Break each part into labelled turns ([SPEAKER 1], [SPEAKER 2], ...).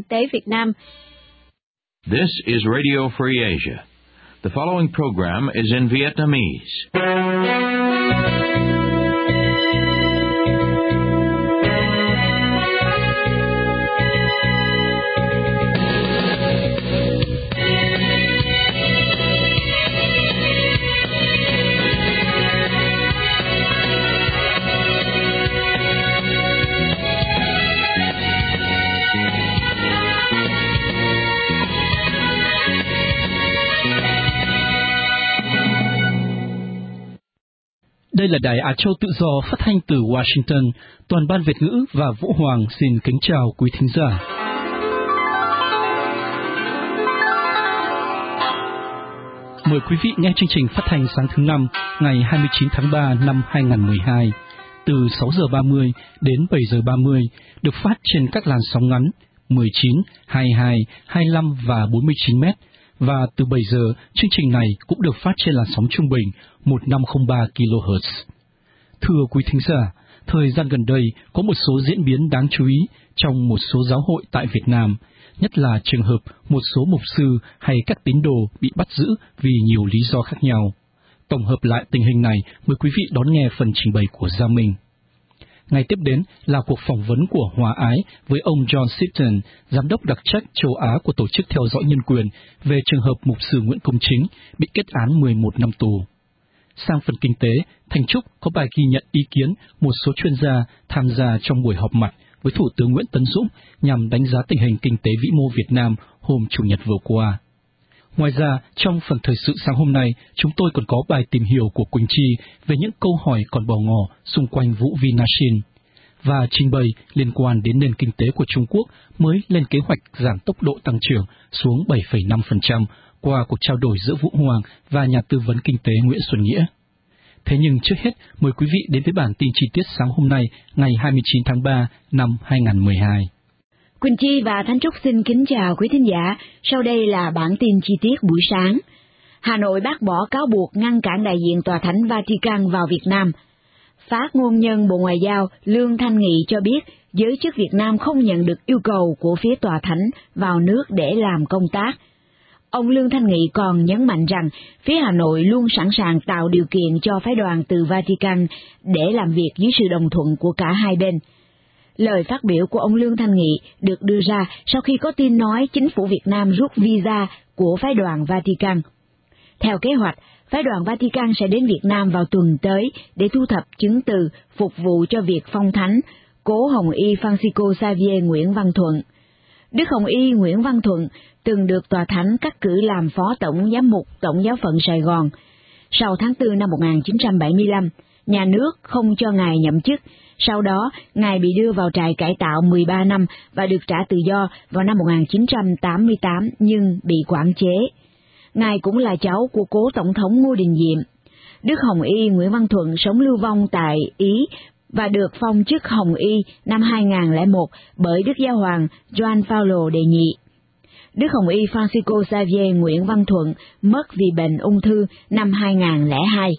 [SPEAKER 1] tế Việt Nam.
[SPEAKER 2] This is Radio Free Asia. The following program is in Vietnamese.
[SPEAKER 3] Đây là Đài Á Châu Tự Do phát thanh từ Washington. Toàn ban Việt ngữ và Vũ Hoàng xin kính chào quý thính giả. Mời quý vị nghe chương trình phát thanh sáng thứ Năm, ngày 29 tháng 3 năm 2012, từ 6 giờ 30 đến 7 giờ 30, được phát trên các làn sóng ngắn 19, 22, 25 và 49 mét. Và từ 7 giờ, chương trình này cũng được phát trên làn sóng trung bình 1503 kHz. Thưa quý thính giả, thời gian gần đây có một số diễn biến đáng chú ý trong một số giáo hội tại Việt Nam, nhất là trường hợp một số mục sư hay các tín đồ bị bắt giữ vì nhiều lý do khác nhau. Tổng hợp lại tình hình này, mời quý vị đón nghe phần trình bày của Gia Minh. Ngay tiếp đến là cuộc phỏng vấn của Hòa Ái với ông John Sitton, giám đốc đặc trách châu Á của Tổ chức Theo dõi Nhân quyền về trường hợp mục sư Nguyễn Công Chính bị kết án 11 năm tù. Sang phần kinh tế, Thành Trúc có bài ghi nhận ý kiến một số chuyên gia tham gia trong buổi họp mặt với Thủ tướng Nguyễn Tấn Dũng nhằm đánh giá tình hình kinh tế vĩ mô Việt Nam hôm Chủ nhật vừa qua. Ngoài ra, trong phần thời sự sáng hôm nay, chúng tôi còn có bài tìm hiểu của Quỳnh Chi về những câu hỏi còn bỏ ngỏ xung quanh vụ Vinashin, và trình bày liên quan đến nền kinh tế của Trung Quốc mới lên kế hoạch giảm tốc độ tăng trưởng xuống 7,5% qua cuộc trao đổi giữa Vũ Hoàng và nhà tư vấn kinh tế Nguyễn Xuân Nghĩa. Thế nhưng trước hết, mời quý vị đến với bản tin chi tiết sáng hôm nay, ngày 29 tháng 3 năm 2012.
[SPEAKER 4] Quỳnh Chi và Thanh Trúc xin kính chào quý thính giả. Sau đây là bản tin chi tiết buổi sáng. Hà Nội bác bỏ cáo buộc ngăn cản đại diện Tòa Thánh Vatican vào Việt Nam. Phát ngôn nhân Bộ Ngoại giao Lương Thanh Nghị cho biết giới chức Việt Nam không nhận được yêu cầu của phía Tòa Thánh vào nước để làm công tác. Ông Lương Thanh Nghị còn nhấn mạnh rằng phía Hà Nội luôn sẵn sàng tạo điều kiện cho phái đoàn từ Vatican để làm việc dưới sự đồng thuận của cả hai bên. Lời phát biểu của ông Lương Thanh Nghị được đưa ra sau khi có tin nói chính phủ Việt Nam rút visa của phái đoàn Vatican. Theo kế hoạch, phái đoàn Vatican sẽ đến Việt Nam vào tuần tới để thu thập chứng từ phục vụ cho việc phong thánh Cố Hồng Y Francisco Xavier Nguyễn Văn Thuận. Đức Hồng Y Nguyễn Văn Thuận từng được Tòa Thánh cắt cử làm Phó Tổng Giám mục Tổng giáo phận Sài Gòn. Sau tháng 4 năm 1975, nhà nước không cho Ngài nhậm chức. Sau đó, Ngài bị đưa vào trại cải tạo 13 năm và được trả tự do vào năm 1988 nhưng bị quản chế. Ngài cũng là cháu của cố Tổng thống Ngô Đình Diệm. Đức Hồng Y Nguyễn Văn Thuận sống lưu vong tại Ý và được phong chức Hồng Y năm 2001 bởi Đức Giáo hoàng Gioan Phaolô đệ nhị. Đức Hồng Y Francisco Xavier Nguyễn Văn Thuận mất vì bệnh ung thư năm 2002.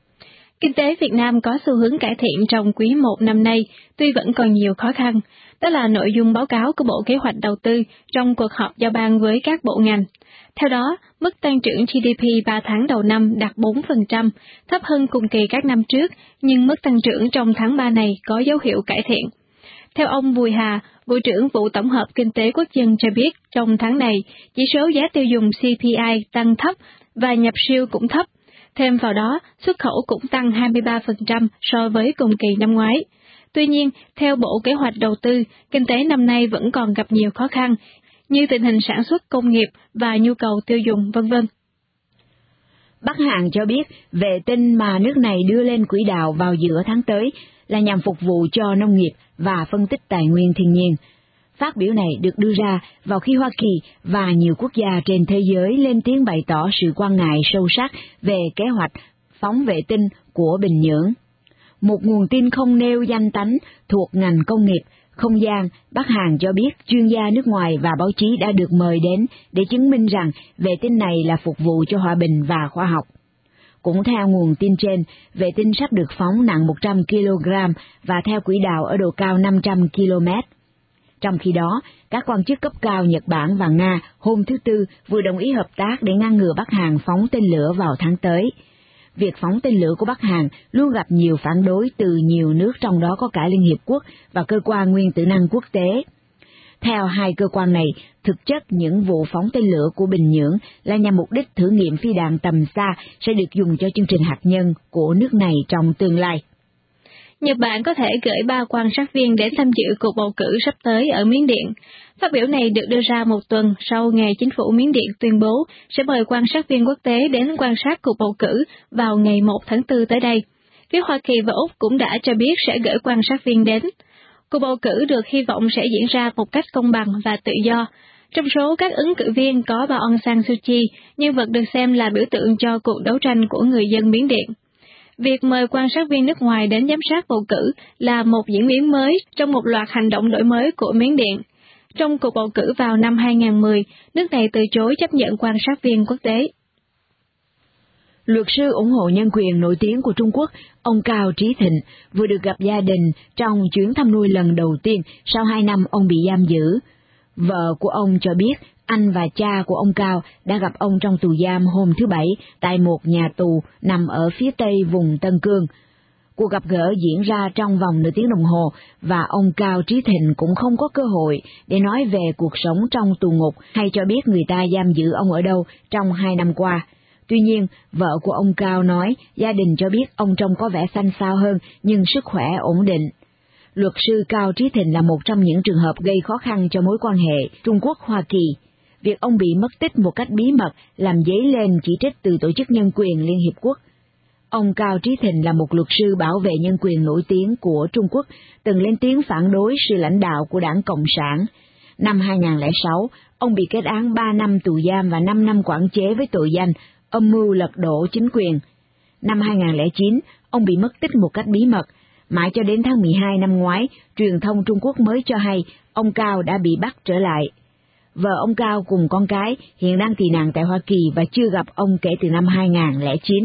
[SPEAKER 1] Kinh tế Việt Nam có xu hướng cải thiện trong quý 1 năm nay, tuy vẫn còn nhiều khó khăn. Đó là nội dung báo cáo của Bộ Kế hoạch Đầu tư trong cuộc họp giao ban với các bộ ngành. Theo đó, mức tăng trưởng GDP 3 tháng đầu năm đạt 4%, thấp hơn cùng kỳ các năm trước, nhưng mức tăng trưởng trong tháng 3 này có dấu hiệu cải thiện. Theo ông Bùi Hà, Vụ trưởng Vụ Tổng hợp Kinh tế Quốc dân cho biết, trong tháng này, chỉ số giá tiêu dùng CPI tăng thấp và nhập siêu cũng thấp. Thêm vào đó, xuất khẩu cũng tăng 23% so với cùng kỳ năm ngoái. Tuy nhiên, theo Bộ Kế hoạch Đầu tư, kinh tế năm nay vẫn còn gặp nhiều khó khăn, như tình hình sản xuất công nghiệp và nhu cầu tiêu dùng, v.v.
[SPEAKER 4] Bắc Hàn cho biết vệ tinh mà nước này đưa lên quỹ đạo vào giữa tháng tới là nhằm phục vụ cho nông nghiệp và phân tích tài nguyên thiên nhiên. Phát biểu này được đưa ra vào khi Hoa Kỳ và nhiều quốc gia trên thế giới lên tiếng bày tỏ sự quan ngại sâu sắc về kế hoạch phóng vệ tinh của Bình Nhưỡng. Một nguồn tin không nêu danh tánh thuộc ngành công nghiệp, không gian, Bắc Hàn cho biết chuyên gia nước ngoài và báo chí đã được mời đến để chứng minh rằng vệ tinh này là phục vụ cho hòa bình và khoa học. Cũng theo nguồn tin trên, vệ tinh sắp được phóng nặng 100 kg và theo quỹ đạo ở độ cao 500 km. Trong khi đó, các quan chức cấp cao Nhật Bản và Nga hôm thứ Tư vừa đồng ý hợp tác để ngăn ngừa Bắc Hàn phóng tên lửa vào tháng tới. Việc phóng tên lửa của Bắc Hàn luôn gặp nhiều phản đối từ nhiều nước, trong đó có cả Liên Hiệp Quốc và Cơ quan Nguyên tử năng quốc tế. Theo hai cơ quan này, thực chất những vụ phóng tên lửa của Bình Nhưỡng là nhằm mục đích thử nghiệm phi đạn tầm xa sẽ được dùng cho chương trình hạt nhân của nước này trong tương lai.
[SPEAKER 1] Nhật Bản có thể gửi 3 quan sát viên đến tham dự cuộc bầu cử sắp tới ở Miến Điện. Phát biểu này được đưa ra một tuần sau ngày chính phủ Miến Điện tuyên bố sẽ mời quan sát viên quốc tế đến quan sát cuộc bầu cử vào ngày 1 tháng 4 tới đây. Phía Hoa Kỳ và Úc cũng đã cho biết sẽ gửi quan sát viên đến. Cuộc bầu cử được hy vọng sẽ diễn ra một cách công bằng và tự do. Trong số các ứng cử viên có bà Aung San Suu Kyi, nhân vật được xem là biểu tượng cho cuộc đấu tranh của người dân Miến Điện. Việc mời quan sát viên nước ngoài đến giám sát bầu cử là một diễn biến mới trong một loạt hành động đổi mới của Miến Điện. Trong cuộc bầu cử vào năm 2010, nước này từ chối chấp nhận quan sát viên quốc tế.
[SPEAKER 4] Luật sư ủng hộ nhân quyền nổi tiếng của Trung Quốc, ông Cao Trí Thịnh, vừa được gặp gia đình trong chuyến thăm nuôi lần đầu tiên sau 2 năm ông bị giam giữ. Vợ của ông cho biết anh và cha của ông Cao đã gặp ông trong tù giam hôm thứ Bảy tại một nhà tù nằm ở phía tây vùng Tân Cương. Cuộc gặp gỡ diễn ra trong vòng nửa tiếng đồng hồ và ông Cao Trí Thịnh cũng không có cơ hội để nói về cuộc sống trong tù ngục hay cho biết người ta giam giữ ông ở đâu trong 2 năm qua. Tuy nhiên, vợ của ông Cao nói gia đình cho biết ông trông có vẻ xanh xao hơn nhưng sức khỏe ổn định. Luật sư Cao Trí Thịnh là một trong những trường hợp gây khó khăn cho mối quan hệ Trung Quốc-Hoa Kỳ. Việc ông bị mất tích một cách bí mật làm dấy lên chỉ trích từ Tổ chức Nhân quyền Liên Hiệp Quốc. Ông Cao Trí Thịnh là một luật sư bảo vệ nhân quyền nổi tiếng của Trung Quốc, từng lên tiếng phản đối sự lãnh đạo của Đảng Cộng sản. Năm 2006, ông bị kết án 3 năm tù giam và 5 năm quản chế với tội danh âm mưu lật đổ chính quyền. Năm 2009, ông bị mất tích một cách bí mật. Mãi cho đến tháng 12 năm ngoái, truyền thông Trung Quốc mới cho hay ông Cao đã bị bắt trở lại. Vợ ông Cao cùng con cái hiện đang tị nạn tại Hoa Kỳ và chưa gặp ông kể từ năm 2009.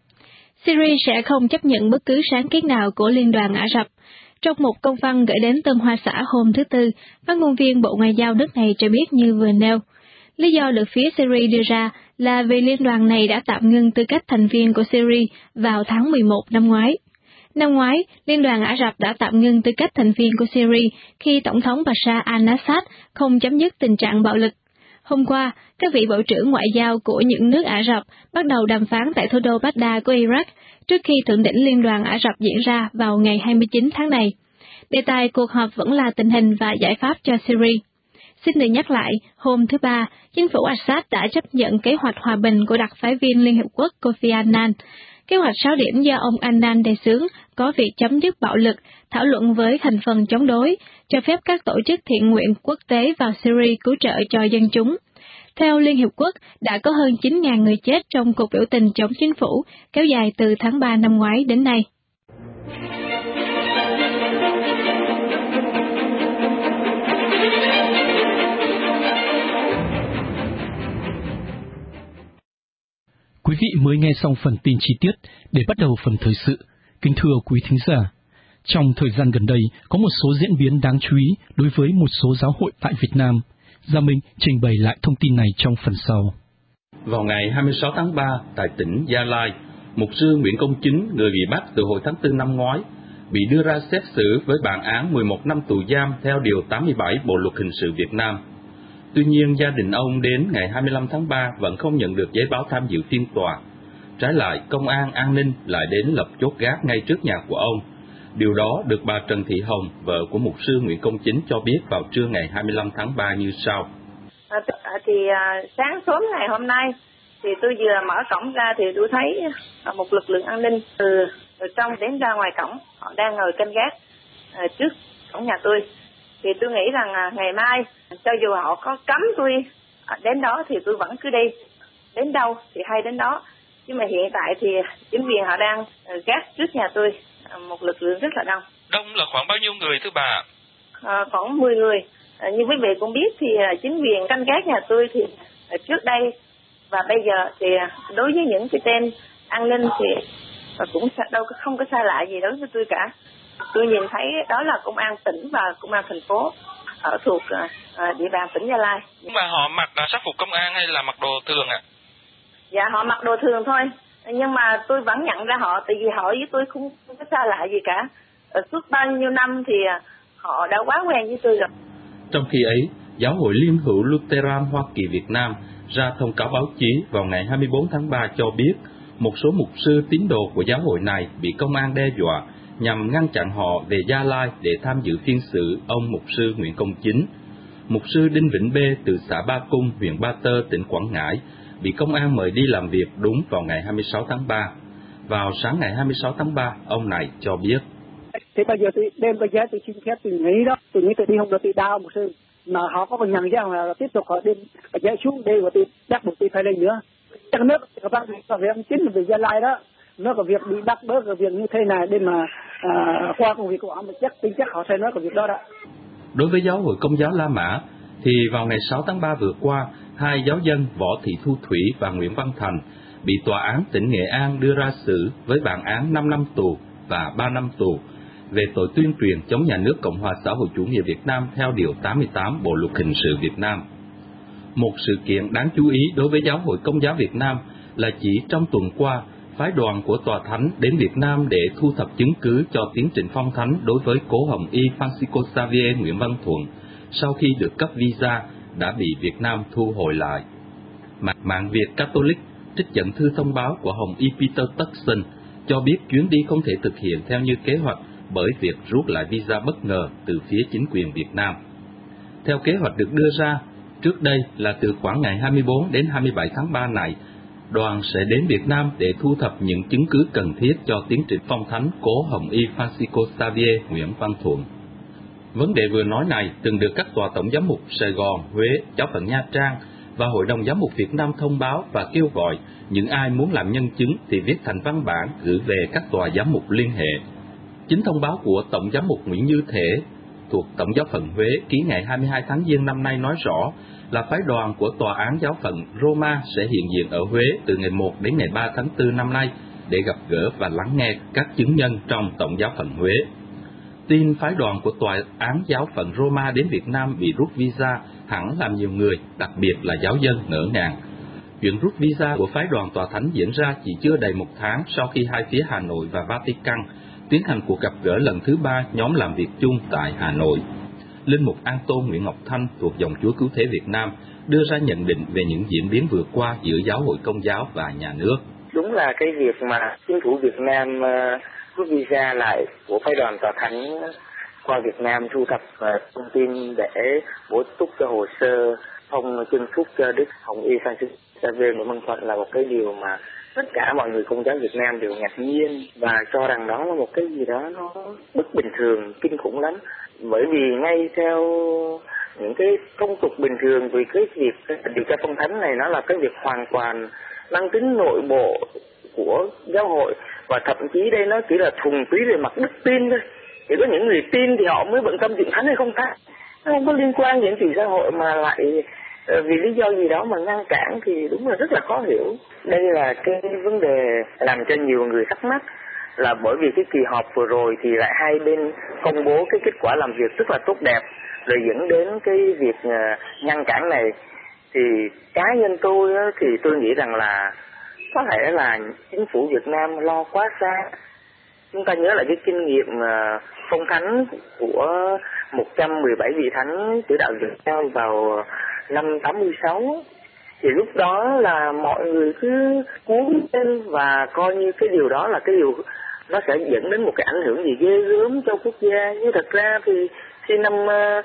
[SPEAKER 1] Syria sẽ không chấp nhận bất cứ sáng kiến nào của Liên đoàn Ả Rập. Trong một công văn gửi đến Tân Hoa Xã hôm thứ Tư, phát ngôn viên Bộ Ngoại giao nước này cho biết như vừa nêu. Lý do được phía Syria đưa ra là vì liên đoàn này đã tạm ngưng tư cách thành viên của Syria vào tháng 11 năm ngoái. Năm ngoái, Liên đoàn Ả Rập đã tạm ngưng tư cách thành viên của Syria khi Tổng thống Bashar al-Assad không chấm dứt tình trạng bạo lực. Hôm qua, các vị bộ trưởng ngoại giao của những nước Ả Rập bắt đầu đàm phán tại thủ đô Baghdad của Iraq trước khi thượng đỉnh Liên đoàn Ả Rập diễn ra vào ngày 29 tháng này. Đề tài cuộc họp vẫn là tình hình và giải pháp cho Syria. Xin được nhắc lại, hôm thứ Ba, chính phủ Assad đã chấp nhận kế hoạch hòa bình của đặc phái viên Liên Hợp Quốc Kofi Annan. Kế hoạch 6 điểm do ông Annan đề xướng có việc chấm dứt bạo lực, thảo luận với thành phần chống đối, cho phép các tổ chức thiện nguyện quốc tế vào Syria cứu trợ cho dân chúng. Theo Liên Hiệp Quốc, đã có hơn 9.000 người chết trong cuộc biểu tình chống chính phủ, kéo dài từ tháng 3 năm ngoái đến nay.
[SPEAKER 3] Quý vị mới nghe xong phần tin chi tiết, để bắt đầu phần thời sự. Kính thưa quý thính giả, trong thời gian gần đây có một số diễn biến đáng chú ý đối với một số giáo hội tại Việt Nam. Gia Minh trình bày lại thông tin này trong phần sau.
[SPEAKER 5] Vào ngày 26 tháng 3 tại tỉnh Gia Lai, mục sư Nguyễn Công Chính, người bị bắt từ hồi tháng 4 năm ngoái, bị đưa ra xét xử với bản án 11 năm tù giam theo Điều 87 Bộ Luật Hình sự Việt Nam. Tuy nhiên, gia đình ông đến ngày 25 tháng 3 vẫn không nhận được giấy báo tham dự phiên tòa. Trái lại, công an an ninh lại đến lập chốt gác ngay trước nhà của ông. Điều đó được bà Trần Thị Hồng, vợ của mục sư Nguyễn Công Chính cho biết vào trưa ngày 25 tháng 3 như sau.
[SPEAKER 6] Sáng sớm ngày hôm nay, thì tôi vừa mở cổng ra thì tôi thấy một lực lượng an ninh từ trong đến ra ngoài cổng, họ đang ngồi canh gác trước cổng nhà tôi. Thì tôi nghĩ rằng ngày mai, cho dù họ có cấm tôi đến đó thì tôi vẫn cứ đi. Đến đâu thì hay đến đó. Nhưng mà hiện tại thì chính quyền họ đang gác trước nhà tôi, một lực lượng rất là đông.
[SPEAKER 7] Đông là khoảng bao nhiêu người thưa bà?
[SPEAKER 6] Khoảng 10 người. Như quý vị cũng biết thì chính quyền canh gác nhà tôi thì trước đây và bây giờ thì đối với những cái tên an ninh thì cũng đâu không có xa lạ gì đối với tôi cả. Tôi nhìn thấy đó là công an tỉnh và công an thành phố. ở thuộc địa bàn tỉnh Gia Lai.
[SPEAKER 7] Nhưng mà họ mặc sắc phục công an hay là mặc đồ thường ạ?
[SPEAKER 6] Dạ họ mặc đồ thường thôi, nhưng mà tôi vẫn nhận ra họ, tại vì họ với tôi không có xa lạ gì cả. Suốt bao nhiêu năm thì họ đã quá quen với tôi rồi.
[SPEAKER 5] Trong khi ấy, Giáo hội Liên hữu Lutheran Hoa Kỳ Việt Nam ra thông cáo báo chí vào ngày 24 tháng 3 cho biết một số mục sư tín đồ của giáo hội này bị công an đe dọa nhằm ngăn chặn họ về Gia Lai để tham dự phiên xử ông mục sư Nguyễn Công Chính. Mục sư Đinh Vĩnh B từ xã Ba Cung, huyện Ba Tơ, tỉnh Quảng Ngãi bị công an mời đi làm việc đúng vào ngày 26 tháng 3. Vào sáng ngày 26 tháng 3, ông này cho biết:
[SPEAKER 8] Thì bây giờ tôi đem cái giá tôi xin phép tôi nghĩ đó, tôi nghĩ tôi đi không được tôi đau mục sư, mà họ có nhận ra là tiếp tục họ đem cái giá xuống đây và tôi bắt buộc tôi phải lên nữa. Chắc nước các bác có việc chính là về Gia Lai đó, nó có việc bị bắt bớ cái việc như thế này để mà qua công việc của họ, mà chắc họ sẽ nói cái việc đó đó.
[SPEAKER 5] Đối với Giáo hội Công giáo La Mã, thì vào ngày 6 tháng 3 vừa qua, hai giáo dân Võ Thị Thu Thủy và Nguyễn Văn Thành bị tòa án tỉnh Nghệ An đưa ra xử với bản án 5 năm tù và 3 năm tù về tội tuyên truyền chống nhà nước Cộng hòa xã hội chủ nghĩa Việt Nam theo Điều 88 Bộ Luật Hình sự Việt Nam. Một sự kiện đáng chú ý đối với Giáo hội Công giáo Việt Nam là chỉ trong tuần qua, phái đoàn của Tòa Thánh đến Việt Nam để thu thập chứng cứ cho tiến trình phong thánh đối với cố Hồng Y Francisco Xavier Nguyễn Văn Thuận sau khi được cấp visa đã bị Việt Nam thu hồi lại. Mạng Việt Catholic trích dẫn thư thông báo của Hồng Y Peter Turkson cho biết chuyến đi không thể thực hiện theo như kế hoạch bởi việc rút lại visa bất ngờ từ phía chính quyền Việt Nam. Theo kế hoạch được đưa ra, trước đây là từ khoảng ngày 24 đến 27 tháng 3 này, đoàn sẽ đến Việt Nam để thu thập những chứng cứ cần thiết cho tiến trình phong thánh cố Hồng Y Francisco Xavier Nguyễn Văn Thuận. Vấn đề vừa nói này từng được các tòa tổng giám mục Sài Gòn, Huế, Giáo phận Nha Trang và Hội đồng Giám mục Việt Nam thông báo và kêu gọi những ai muốn làm nhân chứng thì viết thành văn bản gửi về các tòa giám mục liên hệ. Chính thông báo của Tổng giám mục Nguyễn Như Thể thuộc Tổng giáo phận Huế ký ngày 22 tháng Giêng năm nay nói rõ là phái đoàn của Tòa án Giáo phận Roma sẽ hiện diện ở Huế từ ngày 1 đến ngày 3 tháng 4 năm nay để gặp gỡ và lắng nghe các chứng nhân trong Tổng giáo phận Huế. Tin phái đoàn của Tòa án Giáo phận Roma đến Việt Nam bị rút visa hẳn làm nhiều người, đặc biệt là giáo dân, ngỡ ngàng. Chuyện rút visa của phái đoàn Tòa Thánh diễn ra chỉ chưa đầy một tháng sau khi hai phía Hà Nội và Vatican tiến hành cuộc gặp gỡ lần thứ 3 nhóm làm việc chung tại Hà Nội. Linh mục An Tôn Nguyễn Ngọc Thanh thuộc dòng Chúa Cứu Thế Việt Nam đưa ra nhận định về những diễn biến vừa qua giữa Giáo hội Công giáo và nhà nước.
[SPEAKER 9] Đúng là cái việc mà chính phủ Việt Nam rút visa lại của phái đoàn Tòa Thánh qua Việt Nam thu thập thông tin để bổ túc cho hồ sơ phong chân phúc cho Đức Hồng Y Francisco Xavier Nguyễn Văn Thuận là một cái điều mà tất cả mọi người Công giáo Việt Nam đều ngạc nhiên và cho rằng đó là một cái gì đó nó bất bình thường, kinh khủng lắm. Bởi vì ngay theo những cái phong tục bình thường, vì cái việc điều tra phong thánh này nó là cái việc hoàn toàn mang tính nội bộ của giáo hội, và thậm chí đây nó chỉ là thuần túy về mặt đức tin thôi. Chỉ có những người tin thì họ mới bận tâm chuyện thánh hay không thánh, nó không có liên quan đến chuyện xã hội, mà lại vì lý do gì đó mà ngăn cản thì đúng là rất là khó hiểu. Đây là cái vấn đề làm cho nhiều người thắc mắc, là bởi vì cái kỳ họp vừa rồi thì lại hai bên công bố cái kết quả làm việc rất là tốt đẹp, rồi dẫn đến cái việc ngăn cản này. Thì cá nhân tôi thì tôi nghĩ rằng là có thể là chính phủ Việt Nam lo quá xa. Chúng ta nhớ lại cái kinh nghiệm phong thánh của 117 vị thánh tử đạo Việt Nam vào năm 86. Thì lúc đó là mọi người cứ cuốn lên và coi như cái điều đó là cái điều nó sẽ dẫn đến một cái ảnh hưởng gì ghê gớm cho quốc gia. Nhưng thật ra thì khi năm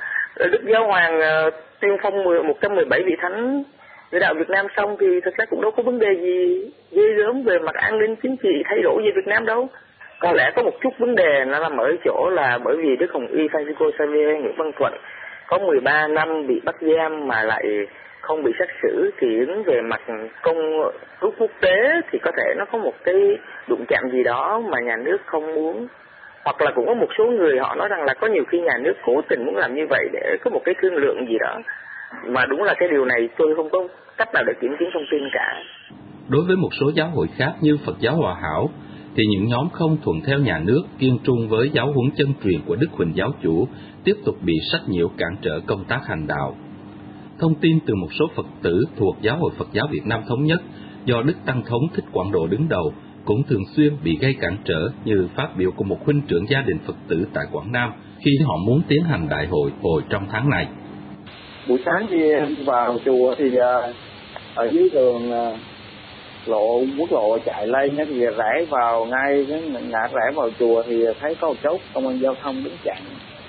[SPEAKER 9] Đức Giáo Hoàng tuyên phong 117 vị thánh tử đạo Việt Nam xong thì thật ra cũng đâu có vấn đề gì ghê gớm về mặt an ninh chính trị thay đổi về Việt Nam đâu. Có lẽ có một chút vấn đề nó nằm ở chỗ là bởi vì Đức Hồng Y Francisco Xavier Nguyễn Văn Thuận có 13 năm bị bắt giam mà lại không bị xét xử, thì ứng về mặt công ước quốc tế thì có thể nó có một cái đụng chạm gì đó mà nhà nước không muốn. Hoặc là cũng có một số người họ nói rằng là có nhiều khi nhà nước cố tình muốn làm như vậy để có một cái thương lượng gì đó. Mà đúng là cái điều này tôi không có cách nào để kiểm chứng thông tin cả.
[SPEAKER 5] Đối với một số giáo hội khác như Phật giáo Hòa Hảo, thì những nhóm không thuận theo nhà nước kiên trung với giáo huấn chân truyền của Đức Huỳnh Giáo Chủ tiếp tục bị sách nhiễu cản trở công tác hành đạo. Thông tin từ một số Phật tử thuộc Giáo hội Phật giáo Việt Nam Thống nhất do Đức Tăng Thống Thích Quảng Độ đứng đầu cũng thường xuyên bị gây cản trở, như phát biểu của một huynh trưởng gia đình Phật tử tại Quảng Nam khi họ muốn tiến hành đại hội trong tháng này.
[SPEAKER 10] Buổi sáng khi vào chùa thì ở dưới đường quốc lộ chạy lên thì rẽ vào ngay cái ngã rẽ vào chùa thì thấy có một chốt công an giao thông đứng chặn.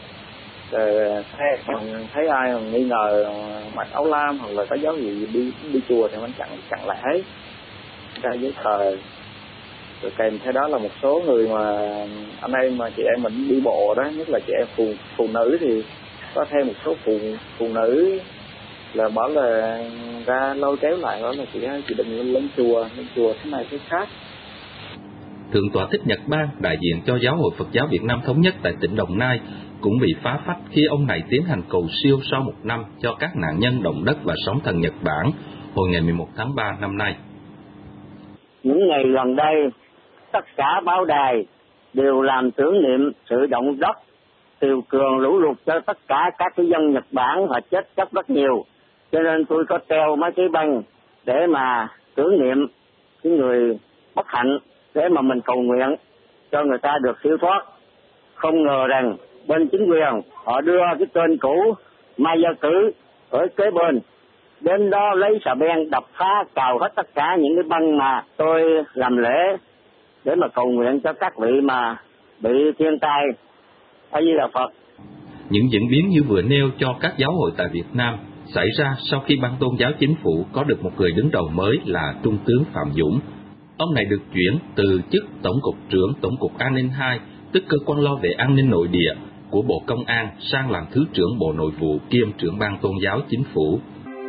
[SPEAKER 10] Thấy ai mà nghi ngờ mặc áo lam hoặc là có dấu hiệu đi chùa thì mình chặn lại hết, ra giấy tờ. Rồi kèm theo đó là một số người mà anh em mà chị em mình đi bộ đó, nhất là chị em phụ nữ thì có thêm một số phụ nữ là bảo là ra lôi kéo lại, đó là chị đừng lên chùa thế này thế khác.
[SPEAKER 5] Thượng tọa Thích Nhật Ban, đại diện cho Giáo hội Phật giáo Việt Nam Thống nhất tại tỉnh Đồng Nai, cũng bị phá phách khi ông này tiến hành cầu siêu sau 1 năm cho các nạn nhân động đất và sóng thần Nhật Bản hồi ngày 11 tháng 3 năm nay.
[SPEAKER 11] Những ngày gần đây, tất cả báo đài đều làm tưởng niệm sự động đất, triều cường, lũ lụt cho tất cả các cái dân Nhật Bản, họ chết rất nhiều. Cho nên tôi có treo mấy cái băng để mà tưởng niệm cái người bất hạnh, để mà mình cầu nguyện cho người ta được siêu thoát. Không ngờ rằng bên chính quyền họ đưa cái tên cũ Mai Gia Cử ở kế bên đến đó lấy xà beng đập phá cào hết tất cả những cái băng mà tôi làm lễ để mà cầu nguyện cho các vị mà bị thiên tai. A Di Đà Phật.
[SPEAKER 5] Những diễn biến như vừa nêu cho các giáo hội tại Việt Nam xảy ra sau khi Ban Tôn giáo Chính phủ có được một người đứng đầu mới là Trung tướng Phạm Dũng. Ông này được chuyển từ chức Tổng cục trưởng Tổng cục An ninh 2, tức cơ quan lo về an ninh nội địa của Bộ Công an, sang làm Thứ trưởng Bộ Nội vụ kiêm trưởng Ban Tôn giáo Chính phủ.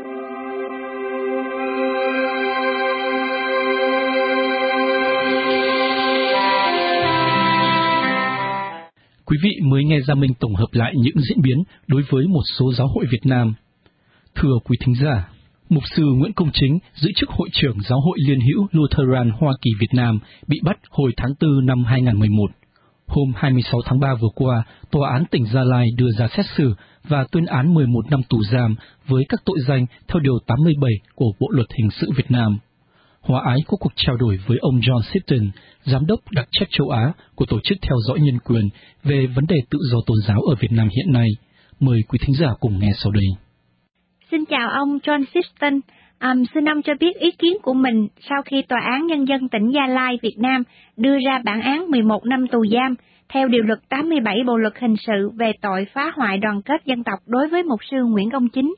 [SPEAKER 3] Quý vị mới nghe Gia Minh tổng hợp lại những diễn biến đối với một số giáo hội Việt Nam. Thưa quý thính giả, Mục sư Nguyễn Công Chính, giữ chức Hội trưởng Giáo hội Liên hữu Lutheran Hoa Kỳ Việt Nam, bị bắt hồi tháng 4 năm 2011. Hôm 26 tháng 3 vừa qua, Tòa án tỉnh Gia Lai đưa ra xét xử và tuyên án 11 năm tù giam với các tội danh theo Điều 87 của Bộ Luật Hình sự Việt Nam. Hòa Ái có cuộc trao đổi với ông John Sifton, Giám đốc đặc trách châu Á của Tổ chức Theo dõi Nhân quyền về vấn đề tự do tôn giáo ở Việt Nam hiện nay. Mời quý thính giả cùng nghe sau đây.
[SPEAKER 12] Xin chào ông John Sifton. Xin ông cho biết ý kiến của mình sau khi Tòa án Nhân dân tỉnh Gia Lai, Việt Nam đưa ra bản án 11 năm tù giam theo Điều luật 87 Bộ Luật Hình sự về tội phá hoại đoàn kết dân tộc đối với mục sư Nguyễn Công Chính.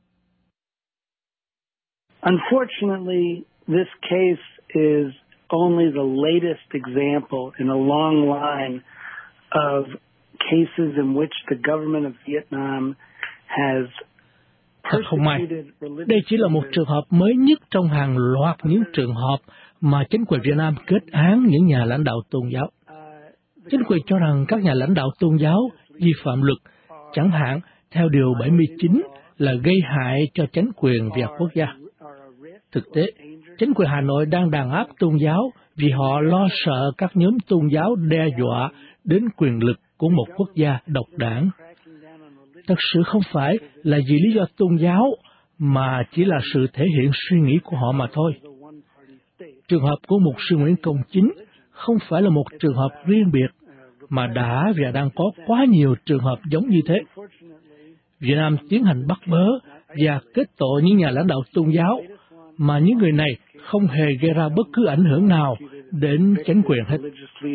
[SPEAKER 13] Unfortunately, this case is only the latest example in a long line of cases in which the government of Vietnam has
[SPEAKER 14] Thật không may, đây chỉ là một trường hợp mới nhất trong hàng loạt những trường hợp mà chính quyền Việt Nam kết án những nhà lãnh đạo tôn giáo. Chính quyền cho rằng các nhà lãnh đạo tôn giáo vi phạm luật, chẳng hạn theo Điều 79 là gây hại cho chính quyền và quốc gia. Thực tế, chính quyền Hà Nội đang đàn áp tôn giáo vì họ lo sợ các nhóm tôn giáo đe dọa đến quyền lực của một quốc gia độc đảng. Thật sự không phải là vì lý do tôn giáo, mà chỉ là sự thể hiện suy nghĩ của họ mà thôi. Trường hợp của mục sư Nguyễn Công Chính không phải là một trường hợp riêng biệt, mà đã và đang có quá nhiều trường hợp giống như thế. Việt Nam tiến hành bắt bớ và kết tội những nhà lãnh đạo tôn giáo, mà những người này không hề gây ra bất cứ ảnh hưởng nào đến chính quyền hết.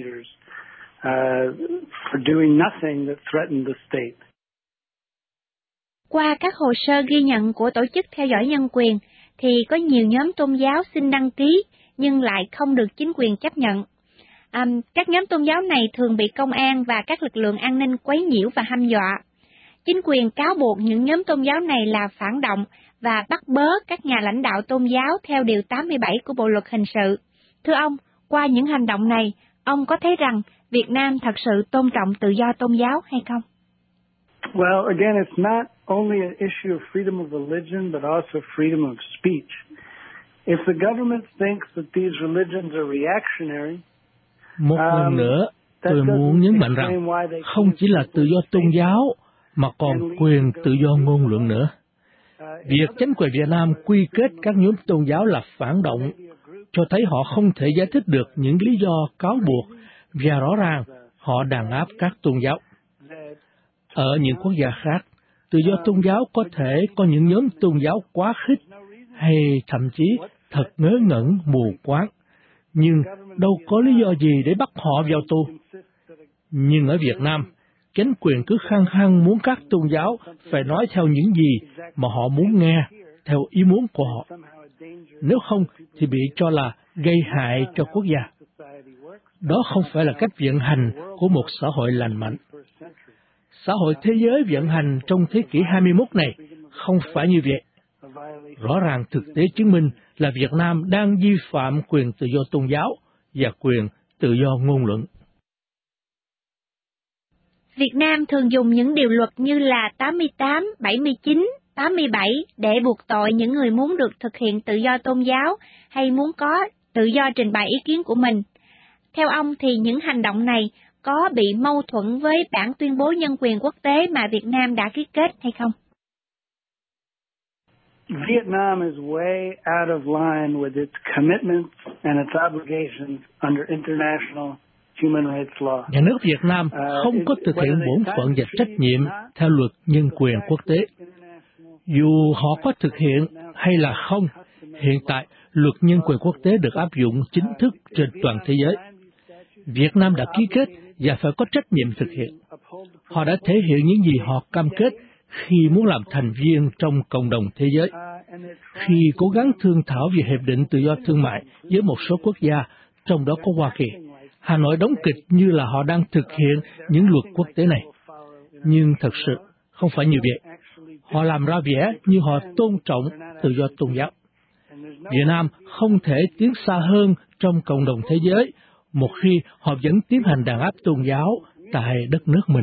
[SPEAKER 12] Qua các hồ sơ ghi nhận của Tổ chức Theo dõi Nhân quyền, thì có nhiều nhóm tôn giáo xin đăng ký, nhưng lại không được chính quyền chấp nhận. Các nhóm tôn giáo này thường bị công an và các lực lượng an ninh quấy nhiễu và hăm dọa. Chính quyền cáo buộc những nhóm tôn giáo này là phản động và bắt bớ các nhà lãnh đạo tôn giáo theo Điều 87 của Bộ Luật Hình sự. Thưa ông, qua những hành động này, ông có thấy rằng Việt Nam thật sự tôn trọng tự do tôn giáo hay không?
[SPEAKER 13] Well, again, it's not only an issue of freedom of religion, but also freedom of speech. If the government thinks that these religions are reactionary,
[SPEAKER 14] Một lần nữa, tôi muốn nhấn mạnh rằng không chỉ là tự do tôn giáo, mà còn quyền tự do ngôn luận nữa. Việc chính quyền Việt Nam quy kết các nhóm tôn giáo là phản động, cho thấy họ không thể giải thích được những lý do cáo buộc, và rõ ràng họ đàn áp các tôn giáo. Ở những quốc gia khác, tự do tôn giáo có thể có những nhóm tôn giáo quá khích, hay thậm chí thật ngớ ngẩn, mù quáng, nhưng đâu có lý do gì để bắt họ vào tù. Nhưng ở Việt Nam, chính quyền cứ khăng khăng muốn các tôn giáo phải nói theo những gì mà họ muốn nghe, theo ý muốn của họ. Nếu không thì bị cho là gây hại cho quốc gia. Đó không phải là cách vận hành của một xã hội lành mạnh. Xã hội thế giới vận hành trong thế kỷ 21 này không phải như vậy. Rõ ràng thực tế chứng minh là Việt Nam đang vi phạm quyền tự do tôn giáo và quyền tự do ngôn luận.
[SPEAKER 12] Việt Nam thường dùng những điều luật như là 88, 79, 87 để buộc tội những người muốn được thực hiện tự do tôn giáo hay muốn có tự do trình bày ý kiến của mình. Theo ông thì những hành động này có bị mâu thuẫn với bản tuyên bố nhân quyền quốc tế mà Việt Nam đã ký kết hay không?
[SPEAKER 13] Vietnam is way out of line with its commitments and its obligations under international human rights law.
[SPEAKER 14] Nhà nước Việt Nam không có thực hiện bổn phận và trách nhiệm theo luật nhân quyền quốc tế. Dù họ có thực hiện hay là không, hiện tại luật nhân quyền quốc tế được áp dụng chính thức trên toàn thế giới. Việt Nam đã ký kết và phải có trách nhiệm thực hiện. Họ đã thể hiện những gì họ cam kết khi muốn làm thành viên trong cộng đồng thế giới. Khi cố gắng thương thảo về hiệp định tự do thương mại với một số quốc gia, trong đó có Hoa Kỳ, Hà Nội đóng kịch như là họ đang thực hiện những luật quốc tế này. Nhưng thật sự không phải như vậy. Họ làm ra vẻ như họ tôn trọng tự do tôn giáo. Việt Nam không thể tiến xa hơn trong cộng đồng thế giới một khi họ vẫn tiến hành đàn áp tôn giáo tại đất nước mình.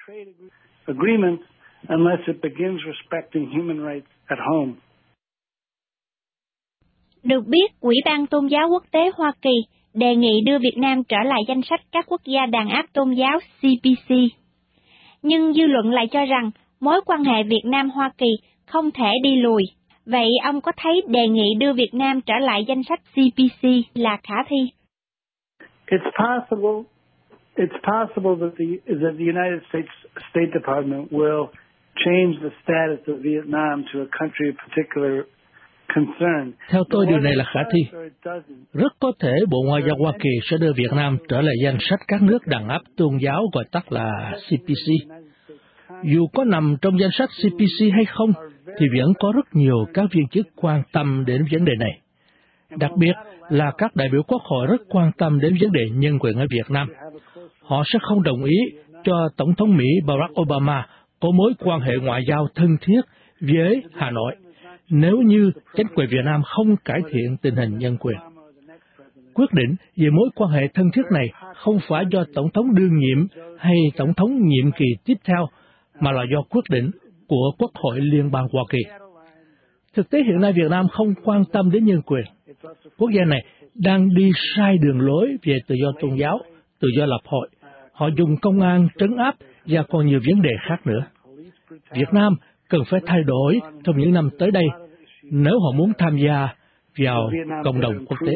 [SPEAKER 12] Được biết, Ủy ban Tôn giáo Quốc tế Hoa Kỳ đề nghị đưa Việt Nam trở lại danh sách các quốc gia đàn áp tôn giáo CPC. Nhưng dư luận lại cho rằng mối quan hệ Việt Nam-Hoa Kỳ không thể đi lùi. Vậy ông có thấy đề nghị đưa Việt Nam trở lại danh sách CPC là khả thi?
[SPEAKER 13] It's possible that the United States State Department will change the status of Vietnam to a country of particular concern.
[SPEAKER 14] Theo tôi, điều này là khả thi. Rất có thể Bộ Ngoại giao Hoa Kỳ sẽ đưa Việt Nam trở lại danh sách các nước đàn áp tôn giáo, gọi tắt là CPC. Dù có nằm trong danh sách CPC hay không, thì vẫn có rất nhiều các viên chức quan tâm đến vấn đề này. Đặc biệt là các đại biểu Quốc hội rất quan tâm đến vấn đề nhân quyền ở Việt Nam. Họ sẽ không đồng ý cho Tổng thống Mỹ Barack Obama có mối quan hệ ngoại giao thân thiết với Hà Nội nếu như chính quyền Việt Nam không cải thiện tình hình nhân quyền. Quyết định về mối quan hệ thân thiết này không phải do Tổng thống đương nhiệm hay Tổng thống nhiệm kỳ tiếp theo, mà là do quyết định của Quốc hội Liên bang Hoa Kỳ. Thực tế hiện nay Việt Nam không quan tâm đến nhân quyền. Quốc gia này đang đi sai đường lối về tự do tôn giáo, tự do lập hội. Họ dùng công an trấn áp và còn nhiều vấn đề khác nữa. Việt Nam cần phải thay đổi trong những năm tới đây nếu họ muốn tham gia vào cộng đồng quốc tế.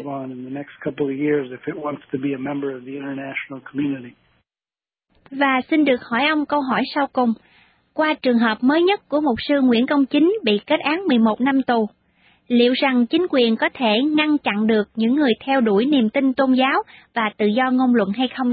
[SPEAKER 12] Và xin được hỏi ông câu hỏi sau cùng. Qua trường hợp mới nhất của mục sư Nguyễn Công Chính bị kết án 11 năm tù, liệu rằng chính quyền có thể ngăn chặn được những người theo đuổi niềm tin tôn giáo và tự do ngôn luận hay không?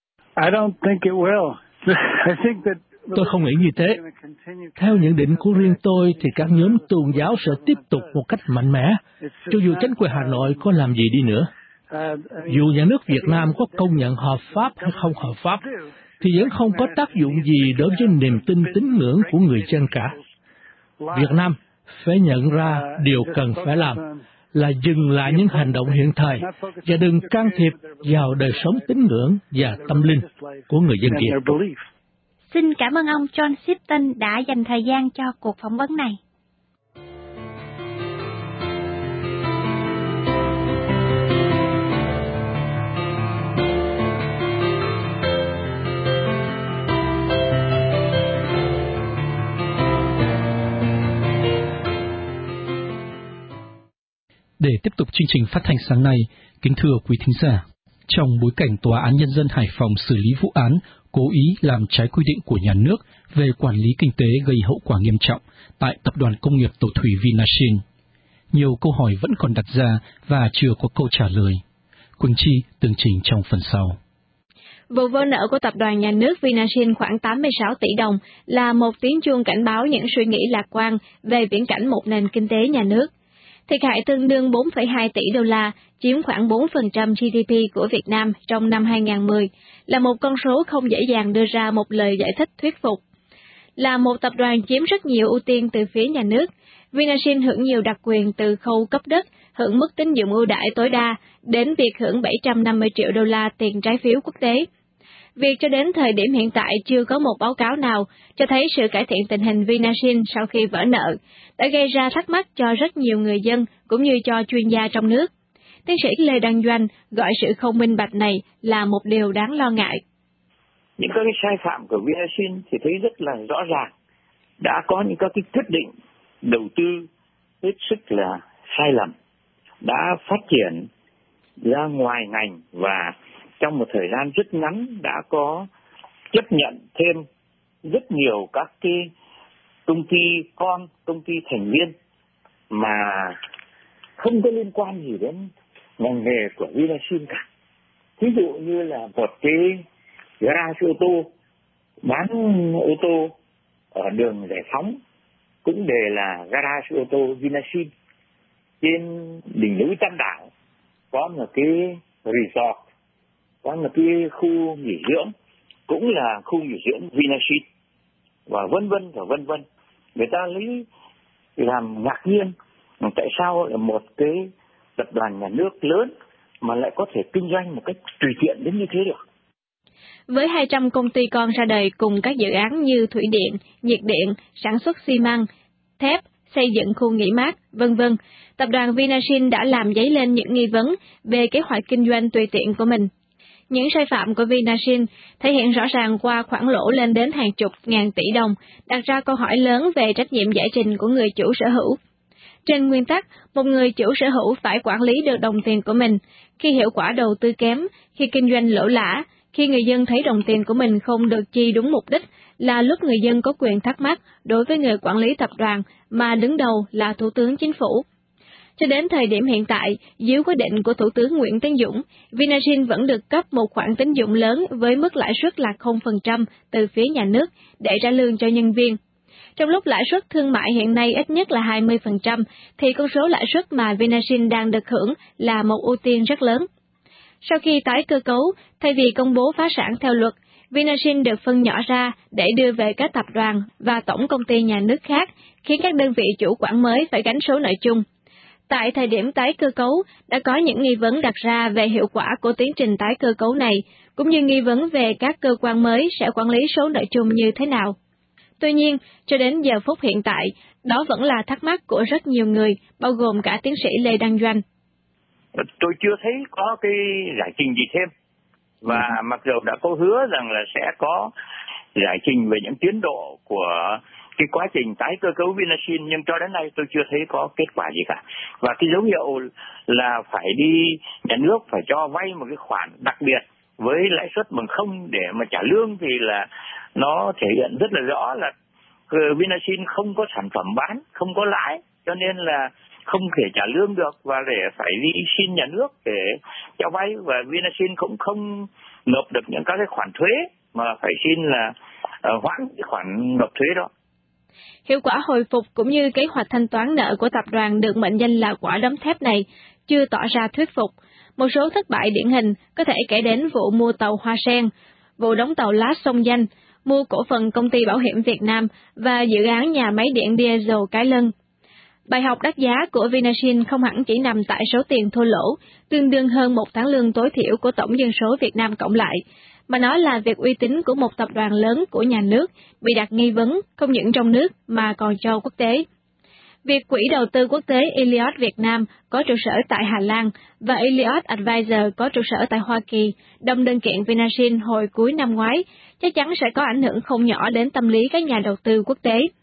[SPEAKER 14] Tôi không nghĩ như thế. Theo nhận định của riêng tôi thì các nhóm tôn giáo sẽ tiếp tục một cách mạnh mẽ, cho dù chính quyền Hà Nội có làm gì đi nữa. Dù nhà nước Việt Nam có công nhận hợp pháp hay không hợp pháp, thì vẫn không có tác dụng gì đối với niềm tin tín ngưỡng của người dân cả. Việt Nam phải nhận ra điều cần phải làm là dừng lại những hành động hiện thời và đừng can thiệp vào đời sống tín ngưỡng và tâm linh của người dân Việt.
[SPEAKER 12] Xin cảm ơn ông John Shipton đã dành thời gian cho cuộc phỏng vấn này.
[SPEAKER 3] Để tiếp tục chương trình phát thanh sáng nay, kính thưa quý thính giả, trong bối cảnh Tòa án Nhân dân Hải Phòng xử lý vụ án cố ý làm trái quy định của nhà nước về quản lý kinh tế gây hậu quả nghiêm trọng tại Tập đoàn Công nghiệp Tàu thủy Vinasin, nhiều câu hỏi vẫn còn đặt ra và chưa có câu trả lời. Quỳnh Chi tường trình trong phần sau.
[SPEAKER 1] Vụ vỡ nợ của tập đoàn nhà nước Vinasin khoảng 86 tỷ đồng là một tiếng chuông cảnh báo những suy nghĩ lạc quan về viễn cảnh một nền kinh tế nhà nước. Thiệt hại tương đương 4,2 tỷ đô la, chiếm khoảng 4% GDP của Việt Nam trong năm 2010, là một con số không dễ dàng đưa ra một lời giải thích thuyết phục. Là một tập đoàn chiếm rất nhiều ưu tiên từ phía nhà nước, Vinasin hưởng nhiều đặc quyền từ khâu cấp đất, hưởng mức tín dụng ưu đãi tối đa, đến việc hưởng 750 triệu đô la tiền trái phiếu quốc tế. Việc cho đến thời điểm hiện tại chưa có một báo cáo nào cho thấy sự cải thiện tình hình Vinasin sau khi vỡ nợ, đã gây ra thắc mắc cho rất nhiều người dân cũng như cho chuyên gia trong nước. Tiến sĩ Lê Đăng Doanh gọi sự không minh bạch này là một điều đáng lo ngại.
[SPEAKER 15] Những các cái sai phạm của Vinasin thì thấy rất là rõ ràng, đã có những các cái quyết định đầu tư hết sức là sai lầm, đã phát triển ra ngoài ngành và trong một thời gian rất ngắn đã có chấp nhận thêm rất nhiều các cái công ty con, công ty thành viên mà không có liên quan gì đến ngành nghề của Vinasin cả. Ví dụ như là một cái garage ô tô, bán ô tô ở đường Giải Phóng cũng đều là garage ô tô Vinasin. Trên đỉnh núi Tam Đảo có một cái resort, có một cái khu nghỉ dưỡng cũng là khu nghỉ dưỡng Vinasin, và vân vân và vân vân. Người ta lấy làm ngạc nhiên tại sao là một cái tập đoàn nhà nước lớn mà lại có thể kinh doanh một cách tùy tiện đến như thế được.
[SPEAKER 1] Với 200 công ty con ra đời cùng các dự án như thủy điện, nhiệt điện, sản xuất xi măng, thép, xây dựng khu nghỉ mát, v.v., tập đoàn Vinasin đã làm dấy lên những nghi vấn về kế hoạch kinh doanh tùy tiện của mình. Những sai phạm của Vinasin thể hiện rõ ràng qua khoản lỗ lên đến hàng chục ngàn tỷ đồng, đặt ra câu hỏi lớn về trách nhiệm giải trình của người chủ sở hữu. Trên nguyên tắc, một người chủ sở hữu phải quản lý được đồng tiền của mình. Khi hiệu quả đầu tư kém, khi kinh doanh lỗ lã, khi người dân thấy đồng tiền của mình không được chi đúng mục đích, là lúc người dân có quyền thắc mắc đối với người quản lý tập đoàn mà đứng đầu là Thủ tướng Chính phủ. Cho đến thời điểm hiện tại, dưới quyết định của Thủ tướng Nguyễn Tấn Dũng, Vinasin vẫn được cấp một khoản tín dụng lớn với mức lãi suất là 0% từ phía nhà nước để trả lương cho nhân viên. Trong lúc lãi suất thương mại hiện nay ít nhất là 20%, thì con số lãi suất mà Vinasin đang được hưởng là một ưu tiên rất lớn. Sau khi tái cơ cấu, thay vì công bố phá sản theo luật, Vinasin được phân nhỏ ra để đưa về các tập đoàn và tổng công ty nhà nước khác, khiến các đơn vị chủ quản mới phải gánh số nợ chung. Tại thời điểm tái cơ cấu, đã có những nghi vấn đặt ra về hiệu quả của tiến trình tái cơ cấu này, cũng như nghi vấn về các cơ quan mới sẽ quản lý số nợ chung như thế nào. Tuy nhiên, cho đến giờ phút hiện tại, đó vẫn là thắc mắc của rất nhiều người, bao gồm cả tiến sĩ Lê Đăng Doanh.
[SPEAKER 15] Tôi chưa thấy có cái giải trình gì thêm, và mặc dù đã có hứa rằng là sẽ có giải trình về những tiến độ của cái quá trình tái cơ cấu Vinasin, nhưng cho đến nay tôi chưa thấy có kết quả gì cả. Và cái dấu hiệu là phải đi nhà nước phải cho vay một cái khoản đặc biệt với lãi suất bằng không để mà trả lương, thì là nó thể hiện rất là rõ là Vinasin không có sản phẩm bán, không có lãi, cho nên là không thể trả lương được và để phải đi xin nhà nước để cho vay, và Vinasin cũng không nộp được những các cái khoản thuế mà phải xin là hoãn cái khoản nộp thuế đó.
[SPEAKER 1] Hiệu quả hồi phục cũng như kế hoạch thanh toán nợ của tập đoàn được mệnh danh là quả đấm thép này chưa tỏ ra thuyết phục. Một số thất bại điển hình có thể kể đến vụ mua tàu Hoa Sen, vụ đóng tàu lá Sông Danh, mua cổ phần công ty bảo hiểm Việt Nam và dự án nhà máy điện diesel Cái Lân. Bài học đắt giá của Vinasin không hẳn chỉ nằm tại số tiền thua lỗ, tương đương hơn một tháng lương tối thiểu của tổng dân số Việt Nam cộng lại, mà nó là việc uy tín của một tập đoàn lớn của nhà nước bị đặt nghi vấn không những trong nước mà còn cho quốc tế. Việc Quỹ đầu tư quốc tế Elliott Việt Nam có trụ sở tại Hà Lan và Elliott Advisor có trụ sở tại Hoa Kỳ đồng đơn kiện Vinasin hồi cuối năm ngoái chắc chắn sẽ có ảnh hưởng không nhỏ đến tâm lý các nhà đầu tư quốc tế.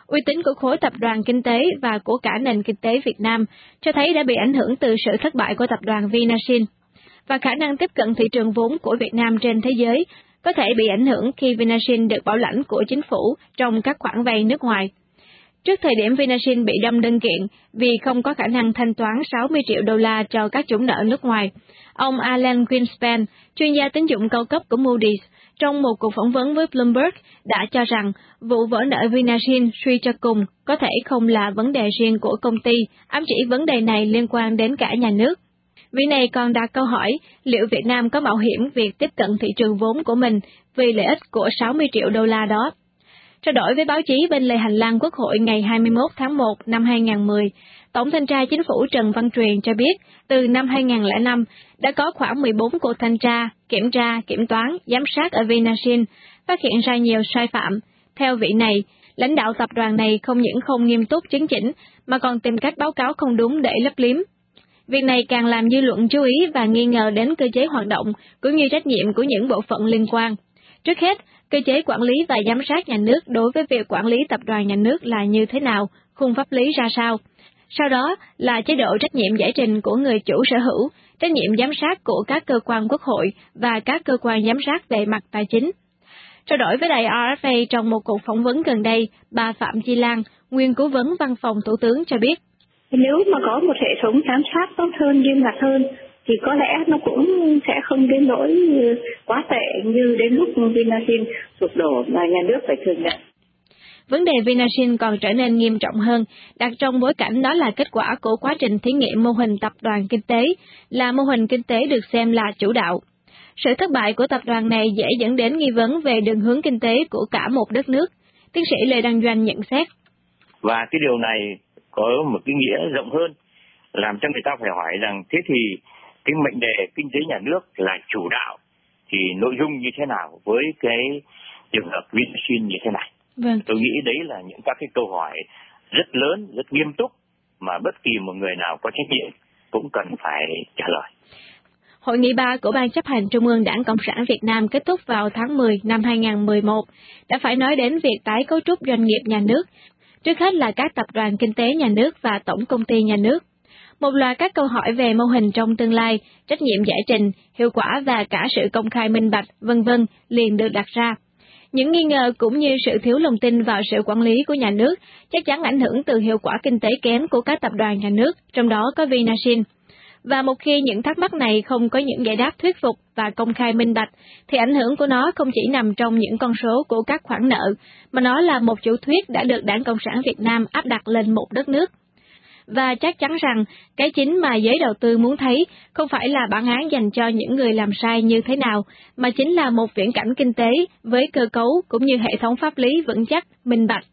[SPEAKER 1] Uy tín của khối tập đoàn kinh tế và của cả nền kinh tế Việt Nam cho thấy đã bị ảnh hưởng từ sự thất bại của tập đoàn Vinashin, và khả năng tiếp cận thị trường vốn của Việt Nam trên thế giới có thể bị ảnh hưởng khi Vinashin được bảo lãnh của chính phủ trong các khoản vay nước ngoài. Trước thời điểm Vinashin bị đâm đơn kiện vì không có khả năng thanh toán 60 triệu đô la cho các chủ nợ nước ngoài, ông Alan Greenspan, chuyên gia tín dụng cao cấp của Moody's, trong một cuộc phỏng vấn với Bloomberg đã cho rằng vụ vỡ nợ Vinashin suy cho cùng có thể không là vấn đề riêng của công ty, ám chỉ vấn đề này liên quan đến cả nhà nước. Vị này còn đặt câu hỏi liệu Việt Nam có mạo hiểm việc tiếp cận thị trường vốn của mình vì lợi ích của 60 triệu đô la đó. Trao đổi với báo chí bên lề hành lang Quốc hội ngày 21 tháng 1 năm 2010, Tổng thanh tra Chính phủ Trần Văn Truyền cho biết từ năm 2005 đã có khoảng 14 cuộc thanh tra, kiểm tra, kiểm toán, giám sát ở Vinashin, phát hiện ra nhiều sai phạm. Theo vị này, lãnh đạo tập đoàn này không những không nghiêm túc chứng chỉnh mà còn tìm cách báo cáo không đúng để lấp liếm. Việc này càng làm dư luận chú ý và nghi ngờ đến cơ chế hoạt động cũng như trách nhiệm của những bộ phận liên quan. Trước hết, cơ chế quản lý và giám sát nhà nước đối với việc quản lý tập đoàn nhà nước là như thế nào, khung pháp lý ra sao. Sau đó là chế độ trách nhiệm giải trình của người chủ sở hữu, trách nhiệm giám sát của các cơ quan quốc hội và các cơ quan giám sát về mặt tài chính. Trao đổi với đài RFA trong một cuộc phỏng vấn gần đây, bà Phạm Chi Lan, nguyên cố vấn văn phòng Thủ tướng cho biết,
[SPEAKER 16] nếu mà có một hệ thống giám sát tốt hơn, nghiêm ngặt hơn, thì có lẽ nó cũng sẽ không đến nỗi quá tệ như đến lúc Vinashin sụp đổ mà nhà nước phải thừa nhận.
[SPEAKER 1] Vấn đề Vinashin còn trở nên nghiêm trọng hơn, đặt trong bối cảnh đó là kết quả của quá trình thí nghiệm mô hình tập đoàn kinh tế, là mô hình kinh tế được xem là chủ đạo. Sự thất bại của tập đoàn này dễ dẫn đến nghi vấn về đường hướng kinh tế của cả một đất nước, tiến sĩ Lê Đăng Doanh nhận xét.
[SPEAKER 15] Và cái điều này có một cái nghĩa rộng hơn, làm cho người ta phải hỏi rằng thế thì cái mệnh đề kinh tế nhà nước là chủ đạo thì nội dung như thế nào với cái trường hợp Vinashin như thế này.
[SPEAKER 1] Vâng.
[SPEAKER 15] Tôi nghĩ đấy là những các cái câu hỏi rất lớn, rất nghiêm túc mà bất kỳ một người nào có trách nhiệm cũng cần phải trả lời.
[SPEAKER 1] Hội nghị 3 của Ban chấp hành Trung ương Đảng Cộng sản Việt Nam kết thúc vào tháng 10 năm 2011 đã phải nói đến việc tái cấu trúc doanh nghiệp nhà nước, trước hết là các tập đoàn kinh tế nhà nước và tổng công ty nhà nước. Một loạt các câu hỏi về mô hình trong tương lai, trách nhiệm giải trình, hiệu quả và cả sự công khai minh bạch, v.v. liền được đặt ra. Những nghi ngờ cũng như sự thiếu lòng tin vào sự quản lý của nhà nước chắc chắn ảnh hưởng từ hiệu quả kinh tế kém của các tập đoàn nhà nước, trong đó có Vinashin. Và một khi những thắc mắc này không có những giải đáp thuyết phục và công khai minh bạch, thì ảnh hưởng của nó không chỉ nằm trong những con số của các khoản nợ, mà nó là một chủ thuyết đã được Đảng Cộng sản Việt Nam áp đặt lên một đất nước. Và chắc chắn rằng, cái chính mà giới đầu tư muốn thấy không phải là bản án dành cho những người làm sai như thế nào, mà chính là một viễn cảnh kinh tế với cơ cấu cũng như hệ thống pháp lý vững chắc, minh bạch.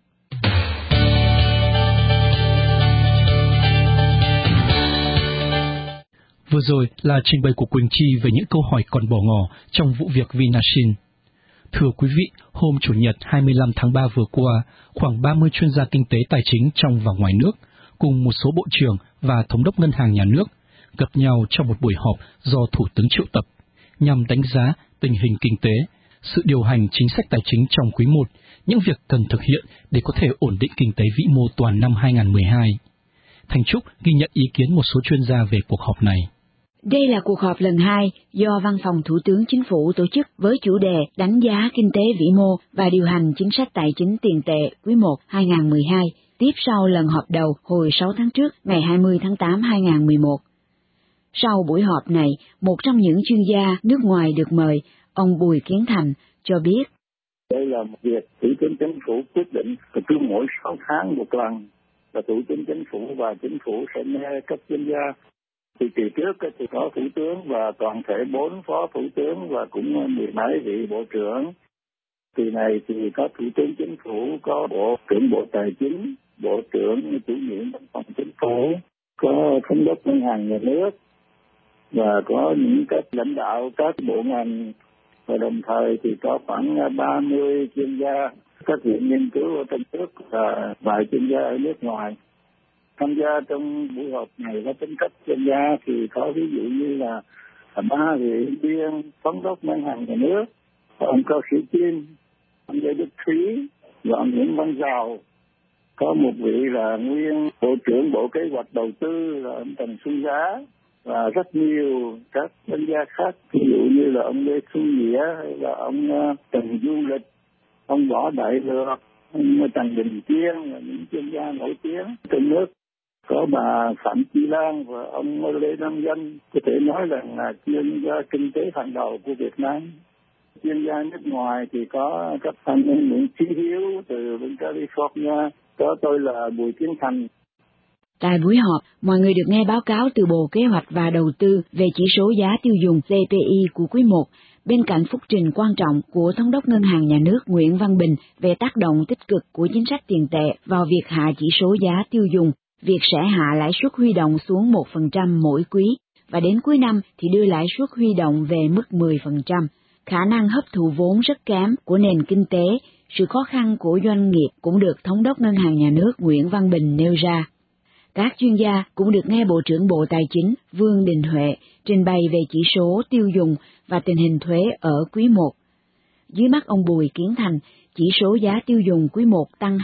[SPEAKER 3] Vừa rồi là trình bày của Quỳnh Chi về những câu hỏi còn bỏ ngỏ trong vụ việc Vinashin. Thưa quý vị, hôm Chủ nhật 25 tháng 3 vừa qua, khoảng 30 chuyên gia kinh tế tài chính trong và ngoài nước, cùng một số bộ trưởng và thống đốc ngân hàng nhà nước, gặp nhau trong một buổi họp do Thủ tướng triệu tập, nhằm đánh giá tình hình kinh tế, sự điều hành chính sách tài chính trong quý 1, những việc cần thực hiện để có thể ổn định kinh tế vĩ mô toàn năm 2012. Thành Trúc ghi nhận ý kiến một số chuyên gia về cuộc họp này.
[SPEAKER 4] Đây là cuộc họp lần 2 do Văn phòng Thủ tướng Chính phủ tổ chức với chủ đề đánh giá kinh tế vĩ mô và điều hành chính sách tài chính tiền tệ quý 1 2012, tiếp sau lần họp đầu hồi 6 tháng trước, ngày 20 tháng 8 2011. Sau buổi họp này, một trong những chuyên gia nước ngoài được mời, ông Bùi Kiến Thành, cho biết.
[SPEAKER 10] Đây là một việc Thủ tướng Chính phủ quyết định cứ mỗi 6 tháng một lần, và Thủ tướng Chính phủ và Chính phủ sẽ nghe các chuyên gia. Thì kỳ trước thì có Thủ tướng và toàn thể 4 phó Thủ tướng và cũng 10 mấy vị Bộ trưởng. Kỳ này thì có Thủ tướng Chính phủ, có Bộ trưởng Bộ Tài chính, Bộ trưởng chủ nhiệm Văn phòng Chính phủ, có thống đốc ngân hàng nhà nước, và có những các lãnh đạo các bộ ngành, và đồng thời thì có khoảng 30 chuyên gia, các viện nghiên cứu ở trong nước và vài chuyên gia ở nước ngoài. Tham gia trong buổi họp này có tính cách chuyên gia thì có ví dụ như là 3 vị viên thống đốc ngân hàng nhà nước, ông Cao Sĩ Kim, ông Lê Đức Thúy và ông Nguyễn Văn Giàu.
[SPEAKER 17] Có một vị là nguyên Bộ trưởng Bộ Kế hoạch Đầu tư là ông Trần Xuân Giá, và rất nhiều các chuyên gia khác, ví dụ như là ông Lê Xuân Nghĩa hay là ông Trần Du Lịch, ông Võ Đại Lược, ông Trần Đình Kiên là những chuyên gia nổi tiếng trong nước. Có bà Phạm Chi Lan và ông Lê Nam Danh, có thể nói là chuyên gia kinh tế hàng đầu của Việt Nam. Chuyên gia nước ngoài thì có các anh Nguyễn Chí Hiếu từ bên California, có tôi là Bùi Tiến Thành.
[SPEAKER 4] Tại buổi họp, mọi người được nghe báo cáo từ Bộ Kế hoạch và Đầu tư về chỉ số giá tiêu dùng CPI của quý 1, bên cạnh phúc trình quan trọng của Thống đốc Ngân hàng Nhà nước Nguyễn Văn Bình về tác động tích cực của chính sách tiền tệ vào việc hạ chỉ số giá tiêu dùng, việc sẽ hạ lãi suất huy động xuống 1% mỗi quý, và đến cuối năm thì đưa lãi suất huy động về mức 10%. Khả năng hấp thụ vốn rất kém của nền kinh tế, sự khó khăn của doanh nghiệp cũng được Thống đốc Ngân hàng Nhà nước Nguyễn Văn Bình nêu ra. Các chuyên gia cũng được nghe Bộ trưởng Bộ Tài chính Vương Đình Huệ trình bày về chỉ số tiêu dùng và tình hình thuế ở quý 1. Dưới mắt ông Bùi Kiến Thành, chỉ số giá tiêu dùng quý 1 tăng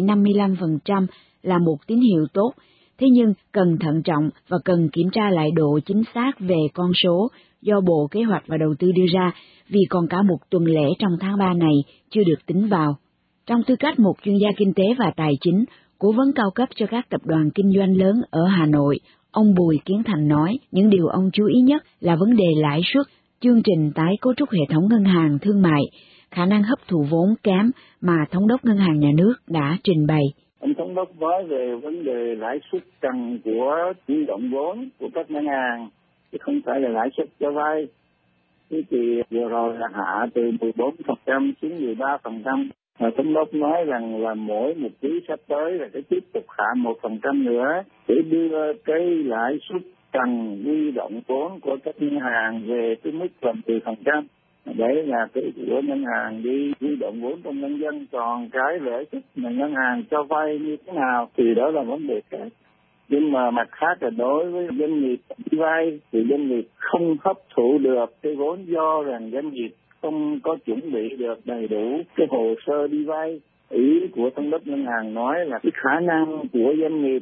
[SPEAKER 4] 2,55% là một tín hiệu tốt, thế nhưng cần thận trọng và cần kiểm tra lại độ chính xác về con số do Bộ Kế hoạch và Đầu tư đưa ra, vì còn cả một tuần lễ trong tháng 3 này chưa được tính vào. Trong tư cách một chuyên gia kinh tế và tài chính, cố vấn cao cấp cho các tập đoàn kinh doanh lớn ở Hà Nội, ông Bùi Kiến Thành nói những điều ông chú ý nhất là vấn đề lãi suất, chương trình tái cấu trúc hệ thống ngân hàng thương mại, khả năng hấp thụ vốn kém mà Thống đốc Ngân hàng Nhà nước đã trình bày.
[SPEAKER 17] Ông Thống đốc nói về vấn đề lãi suất trần của huy động vốn của các ngân hàng, chứ không phải là lãi suất cho vay. Thế thì vừa rồi là hạ từ 14% xuống 13%. Thống đốc nói rằng là mỗi một quý sắp tới là sẽ tiếp tục hạ 1% nữa để đưa cái lãi suất trần huy động vốn của các ngân hàng về cái mức là 10%. Đấy là cái của ngân hàng đi huy động vốn trong nhân dân, còn cái lãi suất mà ngân hàng cho vay như thế nào thì đó là vấn đề khác. Nhưng mà mặt khác là đối với doanh nghiệp đi vay thì doanh nghiệp không hấp thụ được cái vốn do rằng doanh nghiệp không có chuẩn bị được đầy đủ cái hồ sơ đi vay. Ý của Thống đốc Ngân hàng nói là cái khả năng của doanh nghiệp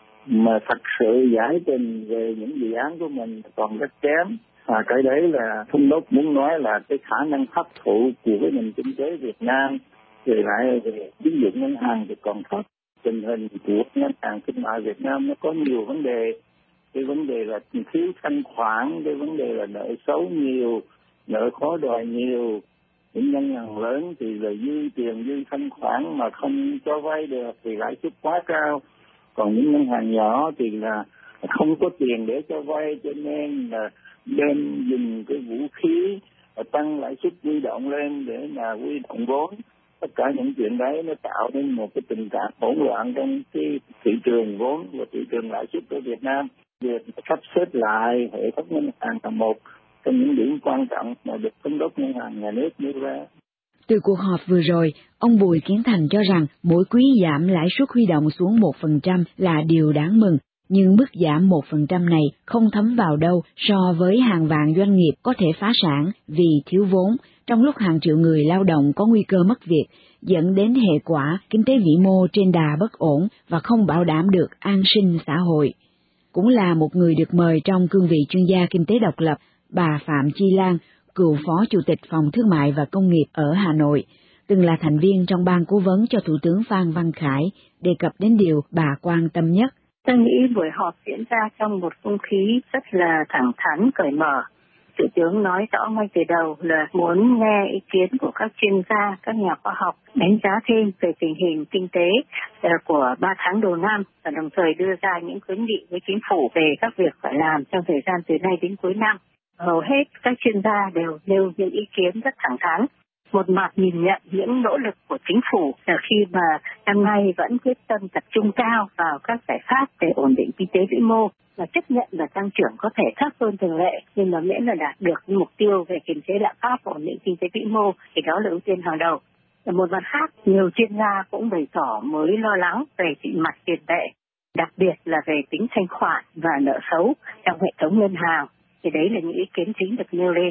[SPEAKER 17] mà thật sự giải trình về những dự án của mình còn rất kém. Cái đấy là Thống đốc muốn nói là cái khả năng hấp thụ của cái nền kinh tế Việt Nam về lại về tín dụng ngân hàng thì còn thấp. Tình hình của ngân hàng thương mại Việt Nam nó có nhiều vấn đề. Cái vấn đề là thiếu thanh khoản, cái vấn đề là nợ xấu nhiều, nợ khó đòi nhiều. Những ngân hàng lớn thì là dư tiền, dư thanh khoản mà không cho vay được thì lãi suất quá cao. Còn những ngân hàng nhỏ thì là không có tiền để cho vay, cho nên là nên dùng cái vũ khí tăng lãi suất huy động lên để mà huy động vốn. Tất cả những chuyện đấy nó tạo nên một cái tình trạng hỗn loạn trong cái thị trường vốn và thị trường lãi suất của Việt Nam. Việc sắp xếp lại hệ thống ngân hàng là một trong những điểm quan trọng mà được Thống đốc Ngân hàng Nhà nước nêu ra.
[SPEAKER 4] Từ cuộc họp vừa rồi, ông Bùi Kiến Thành cho rằng mỗi quý giảm lãi suất huy động xuống 1% là điều đáng mừng, nhưng mức giảm 1% này không thấm vào đâu so với hàng vạn doanh nghiệp có thể phá sản vì thiếu vốn, trong lúc hàng triệu người lao động có nguy cơ mất việc, dẫn đến hệ quả kinh tế vĩ mô trên đà bất ổn và không bảo đảm được an sinh xã hội. Cũng là một người được mời trong cương vị chuyên gia kinh tế độc lập, bà Phạm Chi Lan, cựu Phó Chủ tịch Phòng Thương mại và Công nghiệp ở Hà Nội, từng là thành viên trong ban cố vấn cho Thủ tướng Phan Văn Khải, đề cập đến điều bà quan tâm nhất.
[SPEAKER 16] Tôi nghĩ buổi họp diễn ra trong một không khí rất là thẳng thắn, cởi mở. Thủ tướng nói rõ ngay từ đầu là muốn nghe ý kiến của các chuyên gia, các nhà khoa học, đánh giá thêm về tình hình kinh tế của 3 tháng đầu năm và đồng thời đưa ra những khuyến nghị với chính phủ về các việc phải làm trong thời gian từ nay đến cuối năm. Hầu hết các chuyên gia đều nêu những ý kiến rất thẳng thắn. Một mặt nhìn nhận những nỗ lực của chính phủ là khi mà năm nay vẫn quyết tâm tập trung cao vào các giải pháp để ổn định kinh tế vĩ mô, và chấp nhận là tăng trưởng có thể thấp hơn thường lệ, nhưng mà miễn là đạt được mục tiêu về kiềm chế lạm phát và ổn định kinh tế vĩ mô thì đó là ưu tiên hàng đầu. Một mặt khác, nhiều chuyên gia cũng bày tỏ mới lo lắng về mặt tiền tệ, đặc biệt là về tính thanh khoản và nợ xấu trong hệ thống ngân hàng. Thì đấy là những ý kiến chính được nêu lên.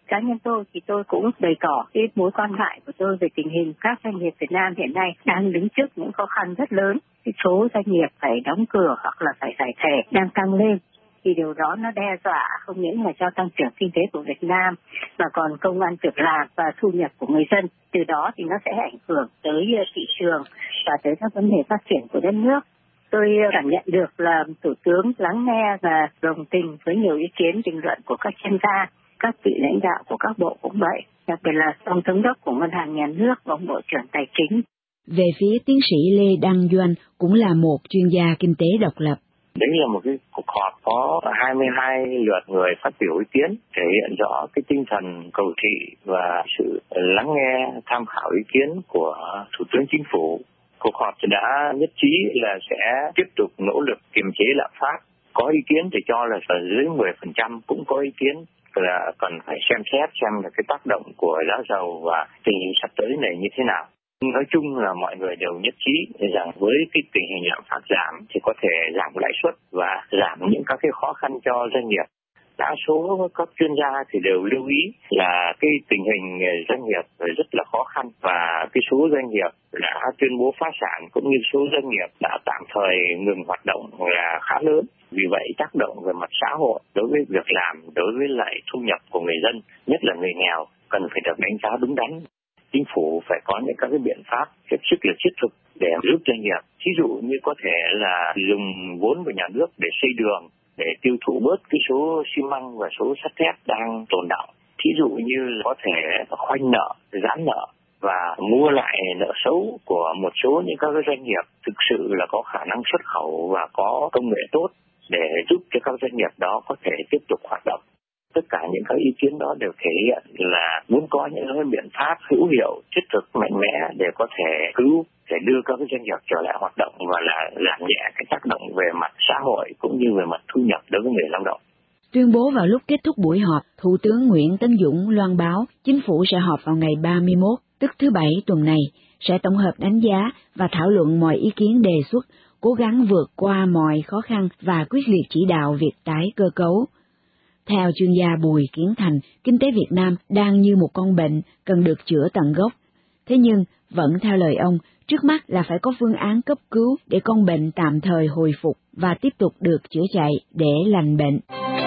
[SPEAKER 16] Cá nhân tôi thì tôi cũng bày tỏ cái mối quan ngại của tôi về tình hình các doanh nghiệp Việt Nam hiện nay đang đứng trước những khó khăn rất lớn. Cái số doanh nghiệp phải đóng cửa hoặc là phải giải thể đang tăng lên. Thì điều đó nó đe dọa không những là cho tăng trưởng kinh tế của Việt Nam mà còn công ăn việc làm và thu nhập của người dân. Từ đó thì nó sẽ ảnh hưởng tới thị trường và tới các vấn đề phát triển của đất nước. Tôi cảm nhận được là Thủ tướng lắng nghe và đồng tình với nhiều ý kiến bình luận của các chuyên gia, các vị lãnh đạo của các bộ cũng vậy, đặc biệt là ông thống đốc của Ngân hàng Nhà nước và ông Bộ trưởng Tài chính.
[SPEAKER 4] Về phía tiến sĩ Lê Đăng Doanh cũng là một chuyên gia kinh tế độc lập.
[SPEAKER 15] Đấy là một cái cuộc họp có 22 lượt người phát biểu ý kiến, thể hiện rõ cái tinh thần cầu thị và sự lắng nghe, tham khảo ý kiến của Thủ tướng Chính phủ. Cuộc họp đã nhất trí là sẽ tiếp tục nỗ lực kiềm chế lạm phát. Có ý kiến thì cho là dưới 10%, cũng có ý kiến là cần phải xem xét xem là cái tác động của giá dầu và tình hình sắp tới này như thế nào. Nói chung là mọi người đều nhất trí rằng với cái tình hình lạm phát giảm thì có thể giảm lãi suất và giảm những các cái khó khăn cho doanh nghiệp. Đa số các chuyên gia thì đều lưu ý là cái tình hình doanh nghiệp rất là khó khăn và cái số doanh nghiệp đã tuyên bố phá sản cũng như số doanh nghiệp đã tạm thời ngừng hoạt động là khá lớn. Vì vậy tác động về mặt xã hội đối với việc làm, đối với lại thu nhập của người dân, nhất là người nghèo, cần phải được đánh giá đúng đắn. Chính phủ phải có những các cái biện pháp hết sức là thiết thực để giúp doanh nghiệp. Ví dụ như có thể là dùng vốn của nhà nước để xây đường, để tiêu thụ bớt cái số xi măng và số sắt thép đang tồn đọng. Thí dụ như là có thể khoanh nợ, giãn nợ và mua lại nợ xấu của một số những các doanh nghiệp thực sự là có khả năng xuất khẩu và có công nghệ tốt để giúp cho các doanh nghiệp đó có thể tiếp tục hoạt động. Tất cả những các ý kiến đó đều thể hiện là muốn có những biện pháp hữu hiệu, thiết thực, mạnh mẽ để có thể cứu, để đưa các doanh nghiệp trở lại hoạt động và là giảm nhẹ cái tác động về mặt xã hội cũng như về mặt thu nhập đối với người lao động.
[SPEAKER 4] Tuyên bố vào lúc kết thúc buổi họp, Thủ tướng Nguyễn Tấn Dũng loan báo Chính phủ sẽ họp vào ngày 31, tức thứ Bảy tuần này, sẽ tổng hợp đánh giá và thảo luận mọi ý kiến đề xuất, cố gắng vượt qua mọi khó khăn và quyết liệt chỉ đạo việc tái cơ cấu. Theo chuyên gia Bùi Kiến Thành, kinh tế Việt Nam đang như một con bệnh cần được chữa tận gốc. Thế nhưng, vẫn theo lời ông, trước mắt là phải có phương án cấp cứu để con bệnh tạm thời hồi phục và tiếp tục được chữa chạy để lành bệnh.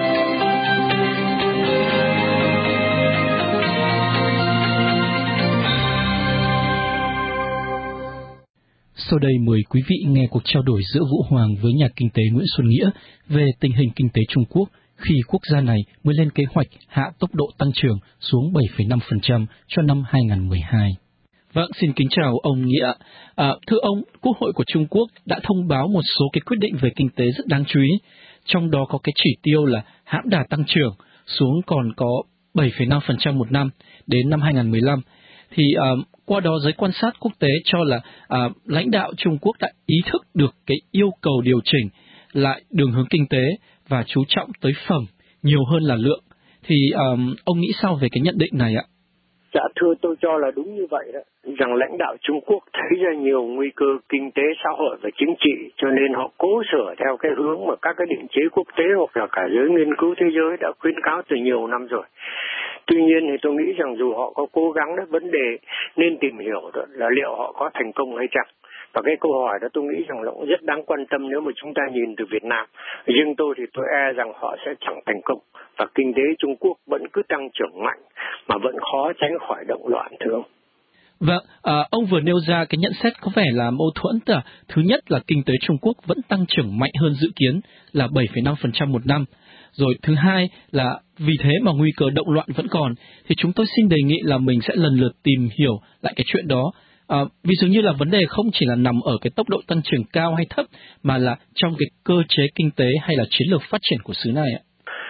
[SPEAKER 3] Sau đây mời quý vị nghe cuộc trao đổi giữa Vũ Hoàng với nhà kinh tế Nguyễn Xuân Nghĩa về tình hình kinh tế Trung Quốc khi quốc gia này mới lên kế hoạch hạ tốc độ tăng trưởng xuống 7,5% cho năm 2012. Vâng, xin kính chào ông Nghĩa. Thưa ông, Quốc hội của Trung Quốc đã thông báo một số cái quyết định về kinh tế rất đáng chú ý, trong đó có cái chỉ tiêu là hãm đà tăng trưởng xuống còn có 7,5% một năm đến năm 2015. Thì qua đó giới quan sát quốc tế cho là lãnh đạo Trung Quốc đã ý thức được cái yêu cầu điều chỉnh lại đường hướng kinh tế và chú trọng tới phẩm nhiều hơn là lượng. Thì ông nghĩ sao về cái nhận định này ạ?
[SPEAKER 18] Dạ thưa, tôi cho là đúng như vậy đó, rằng lãnh đạo Trung Quốc thấy ra nhiều nguy cơ kinh tế, xã hội và chính trị, cho nên họ cố sửa theo cái hướng mà các cái định chế quốc tế hoặc là cả giới nghiên cứu thế giới đã khuyến cáo từ nhiều năm rồi. Tuy nhiên thì tôi nghĩ rằng dù họ có cố gắng đó, vấn đề nên tìm hiểu đó là liệu họ có thành công hay chẳng. Và cái câu hỏi đó tôi nghĩ rằng nó cũng rất đáng quan tâm nếu mà chúng ta nhìn từ Việt Nam. Riêng tôi thì tôi e rằng họ sẽ chẳng thành công. Và kinh tế Trung Quốc vẫn cứ tăng trưởng mạnh mà vẫn khó tránh khỏi động loạn, thưa ông.
[SPEAKER 3] Vâng, ông vừa nêu ra cái nhận xét có vẻ là mâu thuẫn. Thứ nhất là kinh tế Trung Quốc vẫn tăng trưởng mạnh hơn dự kiến là 7,5% một năm. Rồi thứ hai là vì thế mà nguy cơ động loạn vẫn còn. Thì chúng tôi xin đề nghị là mình sẽ lần lượt tìm hiểu lại cái chuyện đó. Vì dường như là vấn đề không chỉ là nằm ở cái tốc độ tăng trưởng cao hay thấp, mà là trong cái cơ chế kinh tế hay là chiến lược phát triển của xứ này ạ.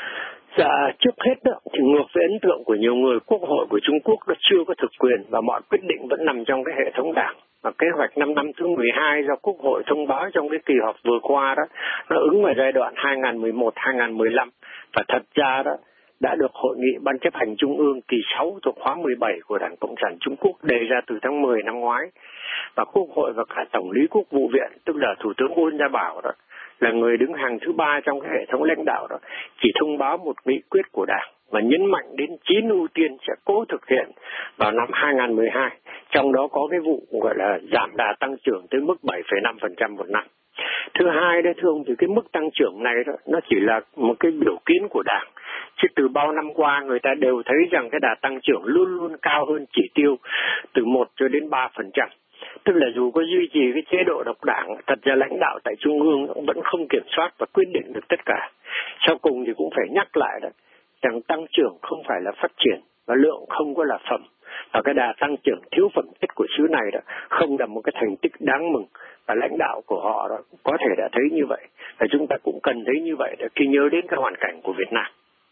[SPEAKER 18] Dạ, trước hết đó, thì ngược với ấn tượng của nhiều người, Quốc hội của Trung Quốc đã chưa có thực quyền và mọi quyết định vẫn nằm trong cái hệ thống đảng. Và kế hoạch 5 năm thứ 12 do Quốc hội thông báo trong cái kỳ họp vừa qua đó, nó ứng vào giai đoạn 2011-2015. Và thật ra đó, đã được Hội nghị Ban chấp hành Trung ương kỳ 6 thuộc khóa 17 của Đảng Cộng sản Trung Quốc đề ra từ tháng 10 năm ngoái. Và Quốc hội và cả Tổng lý Quốc vụ viện, tức là Thủ tướng Ôn Gia Bảo đó, là người đứng hàng thứ 3 trong cái hệ thống lãnh đạo đó, chỉ thông báo một nghị quyết của Đảng và nhấn mạnh đến 9 ưu tiên sẽ cố thực hiện vào năm 2012, trong đó có cái vụ gọi là giảm đà tăng trưởng tới mức 7,5% một năm. Thứ hai đấy thưa ông, thì cái mức tăng trưởng này đó, nó chỉ là một cái biểu kiến của Đảng, chứ từ bao năm qua người ta đều thấy rằng cái đà tăng trưởng luôn luôn cao hơn chỉ tiêu từ 1 cho đến 3%. Tức là dù có duy trì cái chế độ độc đảng, thật ra lãnh đạo tại Trung ương vẫn không kiểm soát và quyết định được tất cả. Sau cùng thì cũng phải nhắc lại đó, rằng tăng trưởng không phải là phát triển và lượng không có là phẩm. Và cái đà tăng trưởng thiếu phẩm chất của xứ này đó không là một cái thành tích đáng mừng, và lãnh đạo của họ đó có thể đã thấy như vậy, và chúng ta cũng cần thấy như vậy để khi nhớ đến cái hoàn cảnh của Việt Nam.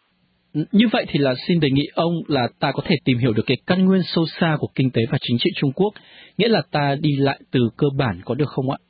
[SPEAKER 3] Như vậy thì là xin đề nghị ông là ta có thể tìm hiểu được cái căn nguyên sâu xa của kinh tế và chính trị Trung Quốc, nghĩa là ta đi lại từ cơ bản có được không ạ?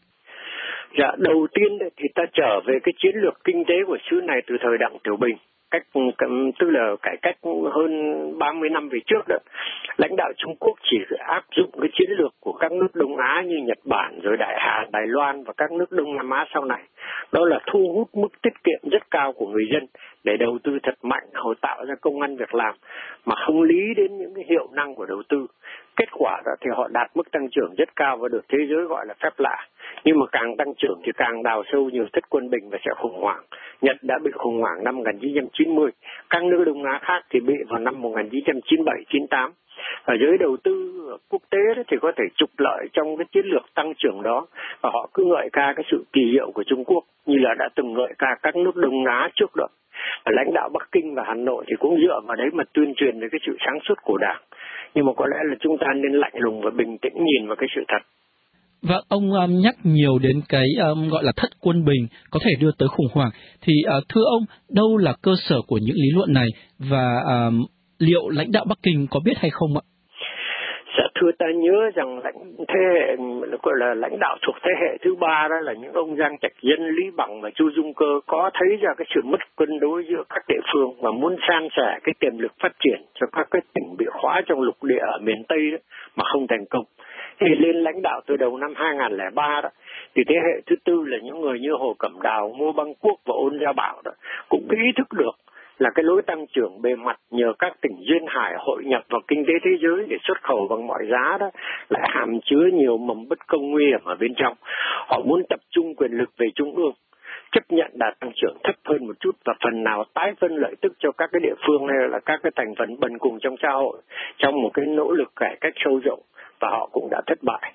[SPEAKER 18] Dạ, đầu tiên thì ta trở về cái chiến lược kinh tế của xứ này từ thời Đặng Tiểu Bình, tức là cải cách hơn 30 năm về trước đó. Lãnh đạo Trung Quốc chỉ áp dụng cái chiến lược của các nước Đông Á như Nhật Bản, rồi Đại Hàn, Đài Loan và các nước Đông Nam Á sau này. Đó là thu hút mức tiết kiệm rất cao của người dân để đầu tư thật mạnh, họ tạo ra công ăn việc làm mà không lý đến những cái hiệu năng của đầu tư. Kết quả đó thì họ đạt mức tăng trưởng rất cao và được thế giới gọi là phép lạ. Nhưng mà càng tăng trưởng thì càng đào sâu nhiều thất quân bình và sẽ khủng hoảng. Nhật đã bị khủng hoảng năm 1990, các nước Đông Á khác thì bị vào năm 1997-98. Và giới đầu tư quốc tế thì có thể trục lợi trong cái chiến lược tăng trưởng đó, và họ cứ ngợi ca cái sự kỳ diệu của Trung Quốc như là đã từng ngợi ca các nước Đông Á trước đó. Và lãnh đạo Bắc Kinh và Hà Nội thì cũng dựa vào đấy mà tuyên truyền về cái sự sáng suốt của Đảng. Nhưng mà có lẽ là chúng ta nên lạnh lùng và bình tĩnh nhìn vào cái sự thật.
[SPEAKER 3] Và ông nhắc nhiều đến cái gọi là thất quân bình có thể đưa tới khủng hoảng, thì thưa ông, đâu là cơ sở của những lý luận này, và liệu lãnh đạo Bắc Kinh có biết hay không ạ?
[SPEAKER 18] Dạ, thưa, ta nhớ rằng thế hệ gọi là lãnh đạo thuộc thế hệ thứ ba đó là những ông Giang Trạch Dân, Lý Bằng và Chu Dung Cơ có thấy ra cái sự mất cân đối giữa các địa phương và muốn san sẻ cái tiềm lực phát triển cho các cái tỉnh bị khóa trong lục địa ở miền Tây đó mà không thành công. Thì lên lãnh đạo từ đầu năm 2003 đó, thì thế hệ thứ tư là những người như Hồ Cẩm Đào, Ngô Băng Quốc và Ôn Gia Bảo đó cũng ý thức được là cái lối tăng trưởng bề mặt nhờ các tỉnh duyên hải hội nhập vào kinh tế thế giới để xuất khẩu bằng mọi giá đó lại hàm chứa nhiều mầm bất công nguy hiểm ở bên trong. Họ muốn tập trung quyền lực về trung ương, chấp nhận đạt tăng trưởng thấp hơn một chút và phần nào tái phân lợi tức cho các cái địa phương hay là các cái thành phần bần cùng trong xã hội trong một cái nỗ lực cải cách sâu rộng, và họ cũng đã thất bại.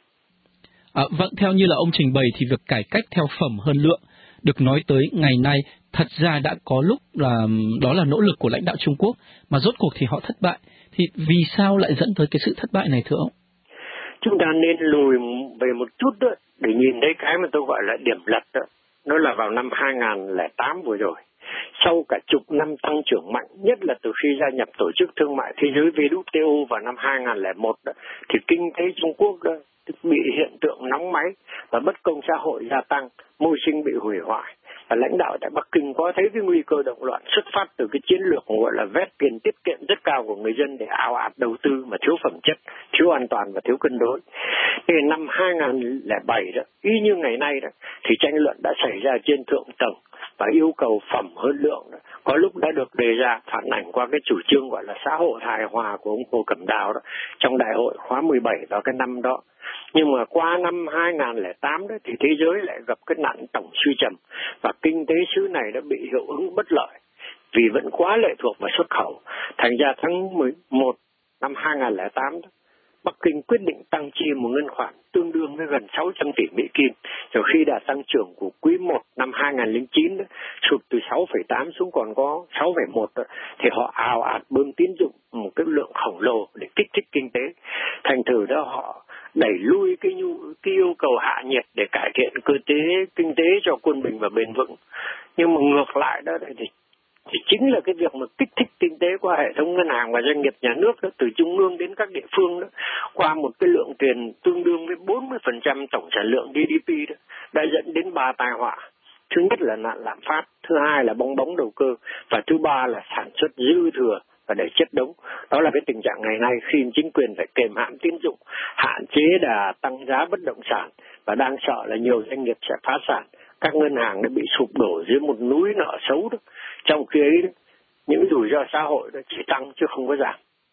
[SPEAKER 3] Vâng, theo như là ông trình bày thì việc cải cách theo phẩm hơn lượng được nói tới ngày nay thật ra đã có lúc là đó là nỗ lực của lãnh đạo Trung Quốc, mà rốt cuộc thì họ thất bại. Thì vì sao lại dẫn tới cái sự thất bại này thưa ông?
[SPEAKER 18] Chúng ta nên lùi về một chút đó để nhìn thấy cái mà tôi gọi là điểm lật đó. Nó là vào năm 2008 vừa rồi. Sau cả chục năm tăng trưởng mạnh, nhất là từ khi gia nhập Tổ chức Thương mại Thế giới WTO vào năm 2001 đó, thì kinh tế Trung Quốc đó bị hiện tượng nóng máy và bất công xã hội gia tăng, môi sinh bị hủy hoại. Và lãnh đạo tại Bắc Kinh có thấy cái nguy cơ động loạn xuất phát từ cái chiến lược gọi là vét tiền tiết kiệm rất cao của người dân để ào ạt đầu tư mà thiếu phẩm chất, thiếu an toàn và thiếu cân đối. Thì năm 2007 đó, y như ngày nay đó, thì tranh luận đã xảy ra trên thượng tầng và yêu cầu phẩm hơn lượng đó, có lúc đã được đề ra phản ảnh qua cái chủ trương gọi là xã hội hài hòa của ông Hồ Cẩm Đào đó trong đại hội khóa 17 vào cái năm đó. Nhưng mà qua năm 2008 đó thì thế giới lại gặp cái nạn tổng suy trầm và kinh tế xứ này đã bị hiệu ứng bất lợi vì vẫn quá lệ thuộc vào xuất khẩu. Thành ra tháng 11 năm 2008 đó, Bắc Kinh quyết định tăng chi một ngân khoản tương đương với gần 600 tỷ Mỹ Kim, trong khi đà tăng trưởng của quý 1 năm 2009 đó, sụt từ 6,8 xuống còn có 6,1 đó, thì họ ào ạt bơm tín dụng một cái lượng khổng lồ để kích thích kinh tế. Thành thử đó họ đẩy lui cái yêu cầu hạ nhiệt để cải thiện cơ chế kinh tế cho quân bình và bền vững. Nhưng mà ngược lại đó thì chính là cái việc mà kích thích kinh tế qua hệ thống ngân hàng và doanh nghiệp nhà nước đó, từ trung ương đến các địa phương đó, qua một cái lượng tiền tương đương với 40% tổng sản lượng GDP đó, đã dẫn đến 3 tai họa. Thứ nhất là nạn lạm phát, thứ hai là bong bóng đầu cơ, và thứ ba là sản xuất dư thừa và để chất đống. Đó là cái tình trạng ngày nay khi chính quyền phải kềm hãm tín dụng, hạn chế đà tăng giá bất động sản, và đang sợ là nhiều doanh nghiệp sẽ phá sản. Các ngân hàng đã bị sụp đổ dưới một núi nợ xấu đó. Trong khi ấy, những rủi ro xã hội nó chỉ tăng chứ không có giảm.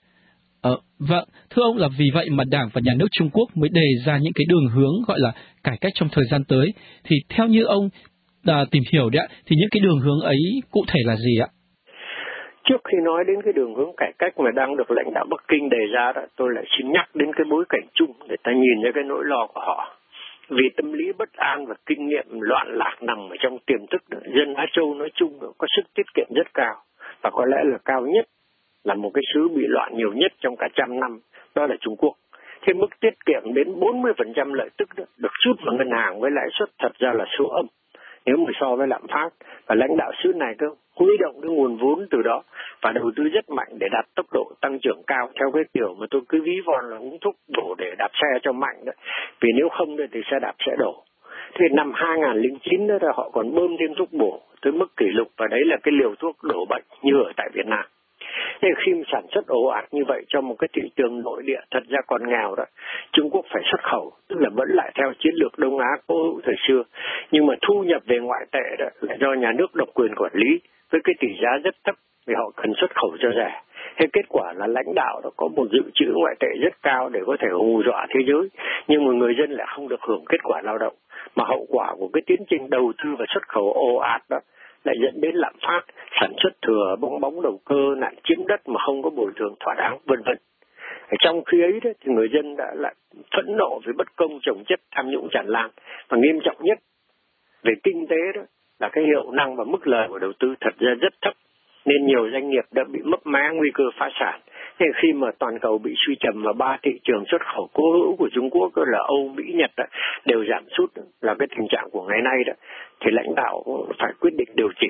[SPEAKER 3] Vâng, thưa ông, là vì vậy mà Đảng và Nhà nước Trung Quốc mới đề ra những cái đường hướng gọi là cải cách trong thời gian tới. Thì theo như ông tìm hiểu đấy, thì những cái đường hướng ấy cụ thể là gì ạ?
[SPEAKER 18] Trước khi nói đến cái đường hướng cải cách mà đang được lãnh đạo Bắc Kinh đề ra đó, tôi lại xin nhắc đến cái bối cảnh chung để ta nhìn ra cái nỗi lo của họ. Vì tâm lý bất an và kinh nghiệm loạn lạc nằm ở trong tiềm thức đó, dân Á Châu nói chung có sức tiết kiệm rất cao, và có lẽ là cao nhất, là một cái xứ bị loạn nhiều nhất trong cả trăm năm, đó là Trung Quốc. Thế mức tiết kiệm đến 40% lợi tức đó, được rút vào ngân hàng với lãi suất thật ra là số âm nếu mà so với lạm phát, và lãnh đạo xứ này cứ huy động cái nguồn vốn từ đó và đầu tư rất mạnh để đạt tốc độ tăng trưởng cao theo cái kiểu mà tôi cứ ví von là uống thuốc đổ để đạp xe cho mạnh đó, vì nếu không thì xe đạp sẽ đổ. Thì năm 2009 đó họ còn bơm thêm thuốc bổ tới mức kỷ lục, và đấy là cái liều thuốc đổ bệnh như ở tại Việt Nam. Thế khi sản xuất ồ ạt như vậy cho một cái thị trường nội địa thật ra còn nghèo đó, Trung Quốc phải xuất khẩu, tức là vẫn lại theo chiến lược Đông Á cố hữu thời xưa, nhưng mà thu nhập về ngoại tệ đó là do nhà nước độc quyền quản lý với cái tỷ giá rất thấp, vì họ cần xuất khẩu cho rẻ. Thế kết quả là lãnh đạo đó có một dự trữ ngoại tệ rất cao để có thể hù dọa thế giới, nhưng mà người dân lại không được hưởng kết quả lao động, mà hậu quả của cái tiến trình đầu tư và xuất khẩu ồ ạt đó lại dẫn đến lạm phát, sản xuất thừa, bong bóng đầu cơ, nạn chiếm đất mà không có bồi thường thỏa đáng, vân vân. Trong khi ấy đó, thì người dân đã lại phẫn nộ với bất công chồng chất, tham nhũng tràn lan, và nghiêm trọng nhất về kinh tế đó là cái hiệu năng và mức lời của đầu tư thật ra rất thấp, nên nhiều doanh nghiệp đã bị mấp mé nguy cơ phá sản. Nên khi mà toàn cầu bị suy trầm và ba thị trường xuất khẩu cố hữu của Trung Quốc là Âu, Mỹ, Nhật đó, đều giảm sút, là cái tình trạng của ngày nay đó, thì lãnh đạo phải quyết định điều chỉnh.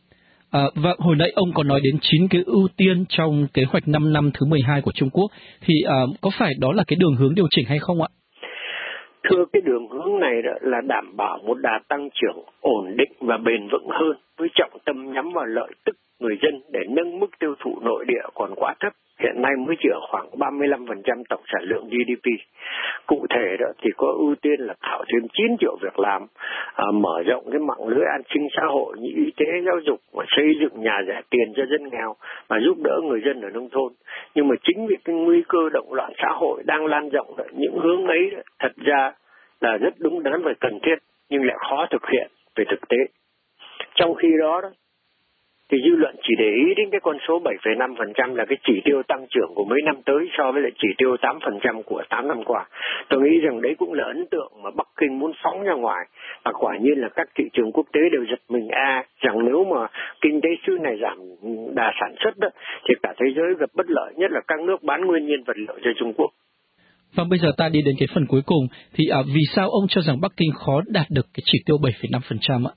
[SPEAKER 3] Vâng, hồi nãy ông có nói đến 9 cái ưu tiên trong kế hoạch 5 năm thứ 12 của Trung Quốc, thì có phải đó là cái đường hướng điều chỉnh hay không ạ?
[SPEAKER 18] Thưa, cái đường hướng này đó là đảm bảo một đà tăng trưởng ổn định và bền vững hơn, với trọng tâm nhắm vào lợi tức người dân để nâng mức tiêu thụ nội địa còn quá thấp, hiện nay mới chỉ ở khoảng 35% tổng sản lượng GDP. Cụ thể đó thì có ưu tiên là tạo thêm 9 triệu việc làm, mở rộng cái mạng lưới an sinh xã hội như y tế, giáo dục, và xây dựng nhà rẻ tiền cho dân nghèo và giúp đỡ người dân ở nông thôn. Nhưng mà chính vì cái nguy cơ động loạn xã hội đang lan rộng đó, những hướng ấy đó, thật ra là rất đúng đắn và cần thiết, nhưng lại khó thực hiện về thực tế. Trong khi đó, thì dư luận chỉ để ý đến cái con số 7,5% là cái chỉ tiêu tăng trưởng của mấy năm tới so với lại chỉ tiêu 8% của 8 năm qua. Tôi nghĩ rằng đấy cũng là ấn tượng mà Bắc Kinh muốn phóng ra ngoài, và quả nhiên là các thị trường quốc tế đều giật mình rằng nếu mà kinh tế xứ này giảm đà sản xuất đó, thì cả thế giới gặp bất lợi, nhất là các nước bán nguyên nhiên vật liệu cho Trung Quốc.
[SPEAKER 3] Và bây giờ ta đi đến cái phần cuối cùng, thì vì sao ông cho rằng Bắc Kinh khó đạt được cái chỉ tiêu 7,5% ạ?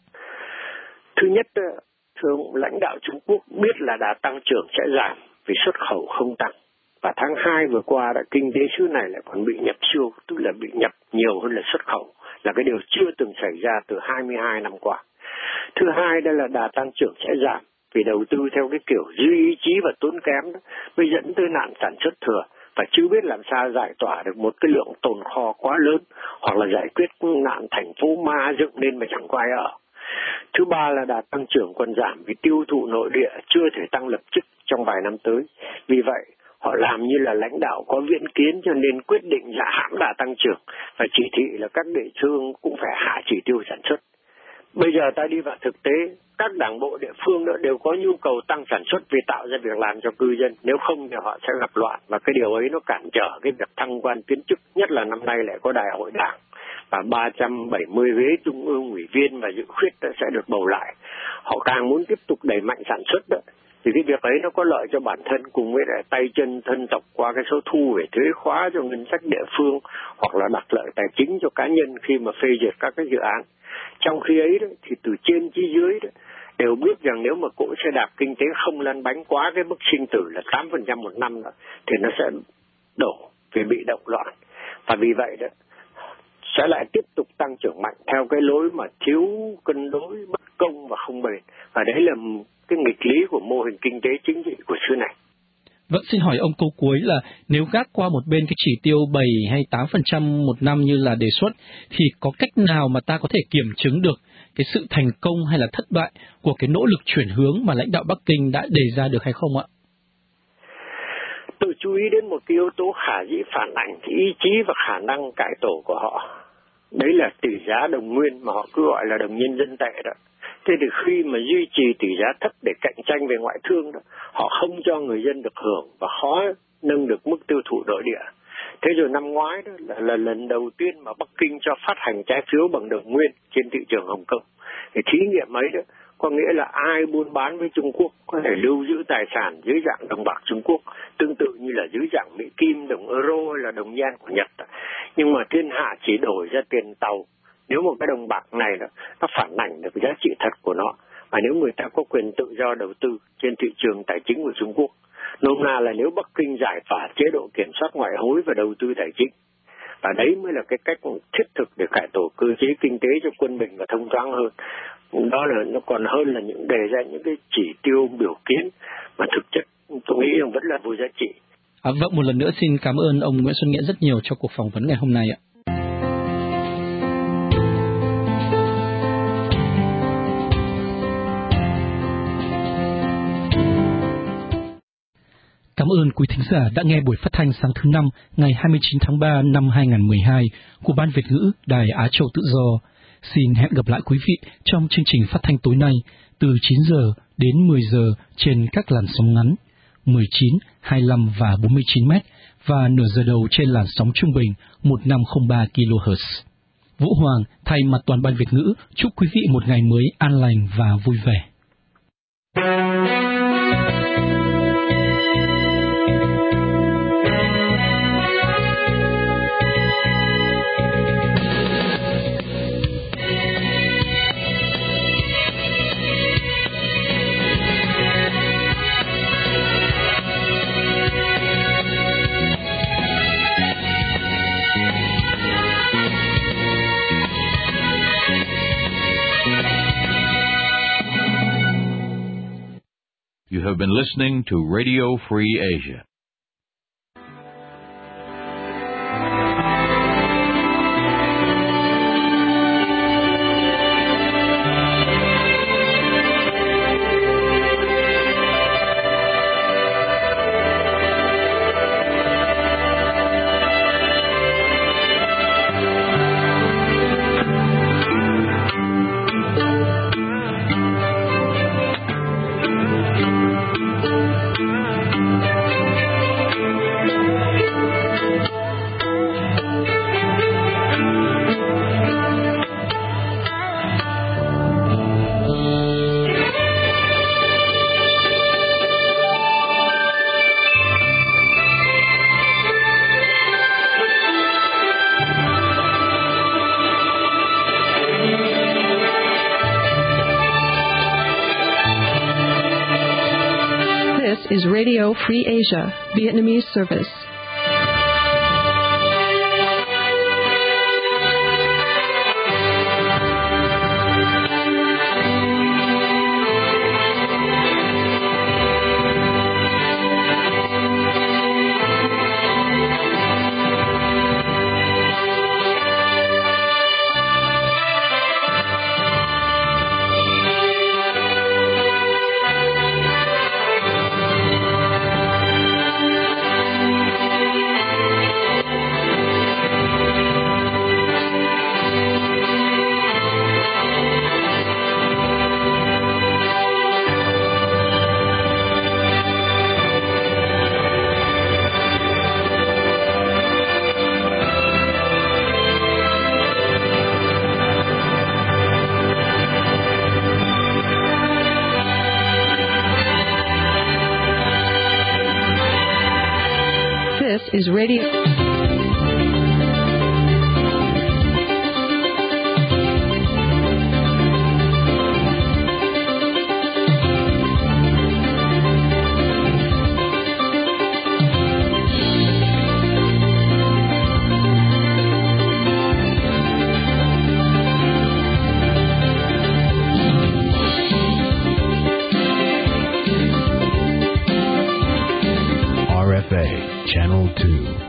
[SPEAKER 18] Thứ nhất, thường lãnh đạo Trung Quốc biết là đà tăng trưởng sẽ giảm vì xuất khẩu không tăng. Và tháng 2 vừa qua, kinh tế xứ này lại còn bị nhập siêu, tức là bị nhập nhiều hơn là xuất khẩu, là cái điều chưa từng xảy ra từ 22 năm qua. Thứ hai, đây là đà tăng trưởng sẽ giảm vì đầu tư theo cái kiểu dư ý chí và tốn kém đó, mới dẫn tới nạn sản xuất thừa, và chưa biết làm sao giải tỏa được một cái lượng tồn kho quá lớn, hoặc là giải quyết nạn thành phố ma dựng nên mà chẳng có ai ở. Thứ ba là đà tăng trưởng còn giảm vì tiêu thụ nội địa chưa thể tăng lập tức trong vài năm tới. Vì vậy, họ làm như là lãnh đạo có viễn kiến, cho nên quyết định là hãm đà tăng trưởng và chỉ thị là các địa phương cũng phải hạ chỉ tiêu sản xuất. Bây giờ ta đi vào thực tế, các đảng bộ địa phương đó đều có nhu cầu tăng sản xuất vì tạo ra việc làm cho cư dân. Nếu không thì họ sẽ gặp loạn, và cái điều ấy nó cản trở cái việc thăng quan tiến chức, nhất là năm nay lại có đại hội đảng và 370 ghế trung ương ủy viên và dự khuyết sẽ được bầu lại. Họ càng muốn tiếp tục đẩy mạnh sản xuất đó, thì cái việc ấy nó có lợi cho bản thân cùng với lại tay chân thân tộc qua cái số thu về thuế khóa cho ngân sách địa phương, hoặc là đặt lợi tài chính cho cá nhân khi mà phê duyệt các cái dự án. Trong khi ấy đó, thì từ trên chí dưới đó, đều biết rằng nếu mà cỗ xe đạp kinh tế không lăn bánh quá cái mức sinh tử là 8% một năm đó, thì nó sẽ đổ vì bị động loạn. Và vì vậy đó, sẽ lại tiếp tục tăng trưởng mạnh theo cái lối mà thiếu cân đối, bất công và không bền. Và đấy là cái nghịch lý của mô hình kinh tế chính trị của xứ này.
[SPEAKER 3] Vâng, xin hỏi ông câu cuối là nếu gác qua một bên cái chỉ tiêu 7 hay 8% một năm như là đề xuất, thì có cách nào mà ta có thể kiểm chứng được cái sự thành công hay là thất bại của cái nỗ lực chuyển hướng mà lãnh đạo Bắc Kinh đã đề ra được hay không ạ?
[SPEAKER 18] Tôi chú ý đến một cái yếu tố khả dĩ phản ảnh cái ý chí và khả năng cải tổ của họ. Đấy là tỷ giá đồng nguyên mà họ cứ gọi là đồng nhân dân tệ đó. Thế thì khi mà duy trì tỷ giá thấp để cạnh tranh về ngoại thương đó, họ không cho người dân được hưởng và khó nâng được mức tiêu thụ nội địa. Thế rồi năm ngoái đó là lần đầu tiên mà Bắc Kinh cho phát hành trái phiếu bằng đồng nguyên trên thị trường Hồng Kông. Thì thí nghiệm ấy đó có nghĩa là ai buôn bán với Trung Quốc có thể lưu giữ tài sản dưới dạng đồng bạc Trung Quốc, tương tự như là dưới dạng Mỹ Kim, đồng euro hay là đồng yen của Nhật. Nhưng mà thiên hạ chỉ đổi ra tiền tàu. Nếu một cái đồng bạc này đó, nó phản ảnh được giá trị thật của nó, và nếu người ta có quyền tự do đầu tư trên thị trường tài chính của Trung Quốc, nôm na là nếu Bắc Kinh giải tỏa chế độ kiểm soát ngoại hối và đầu tư tài chính, và đấy mới là cái cách thiết thực để cải tổ cơ chế kinh tế cho quân bình và thông thoáng hơn. Đó là nó còn hơn là những đề ra những cái chỉ tiêu biểu kiến mà thực chất tôi nghĩ rằng vẫn là vô giá trị.
[SPEAKER 3] Vâng, một lần nữa xin cảm ơn ông Nguyễn Xuân Nghĩa rất nhiều cho cuộc phỏng vấn ngày hôm nay ạ. Cảm ơn quý thính giả đã nghe buổi phát thanh sáng thứ 5 ngày 29 tháng 3 năm 2012 của Ban Việt ngữ Đài Á Châu Tự Do. Xin hẹn gặp lại quý vị trong chương trình phát thanh tối nay từ 9 giờ đến 10 giờ trên các làn sóng ngắn 19, 25 và 49 m và nửa giờ đầu trên làn sóng trung bình 1503 kHz. Vũ Hoàng thay mặt toàn Ban Việt ngữ chúc quý vị một ngày mới an lành và vui vẻ.
[SPEAKER 2] You have been listening to Radio Free Asia.
[SPEAKER 19] Is Radio Free Asia, Vietnamese service. Is Radio.
[SPEAKER 20] RFA Channel 2.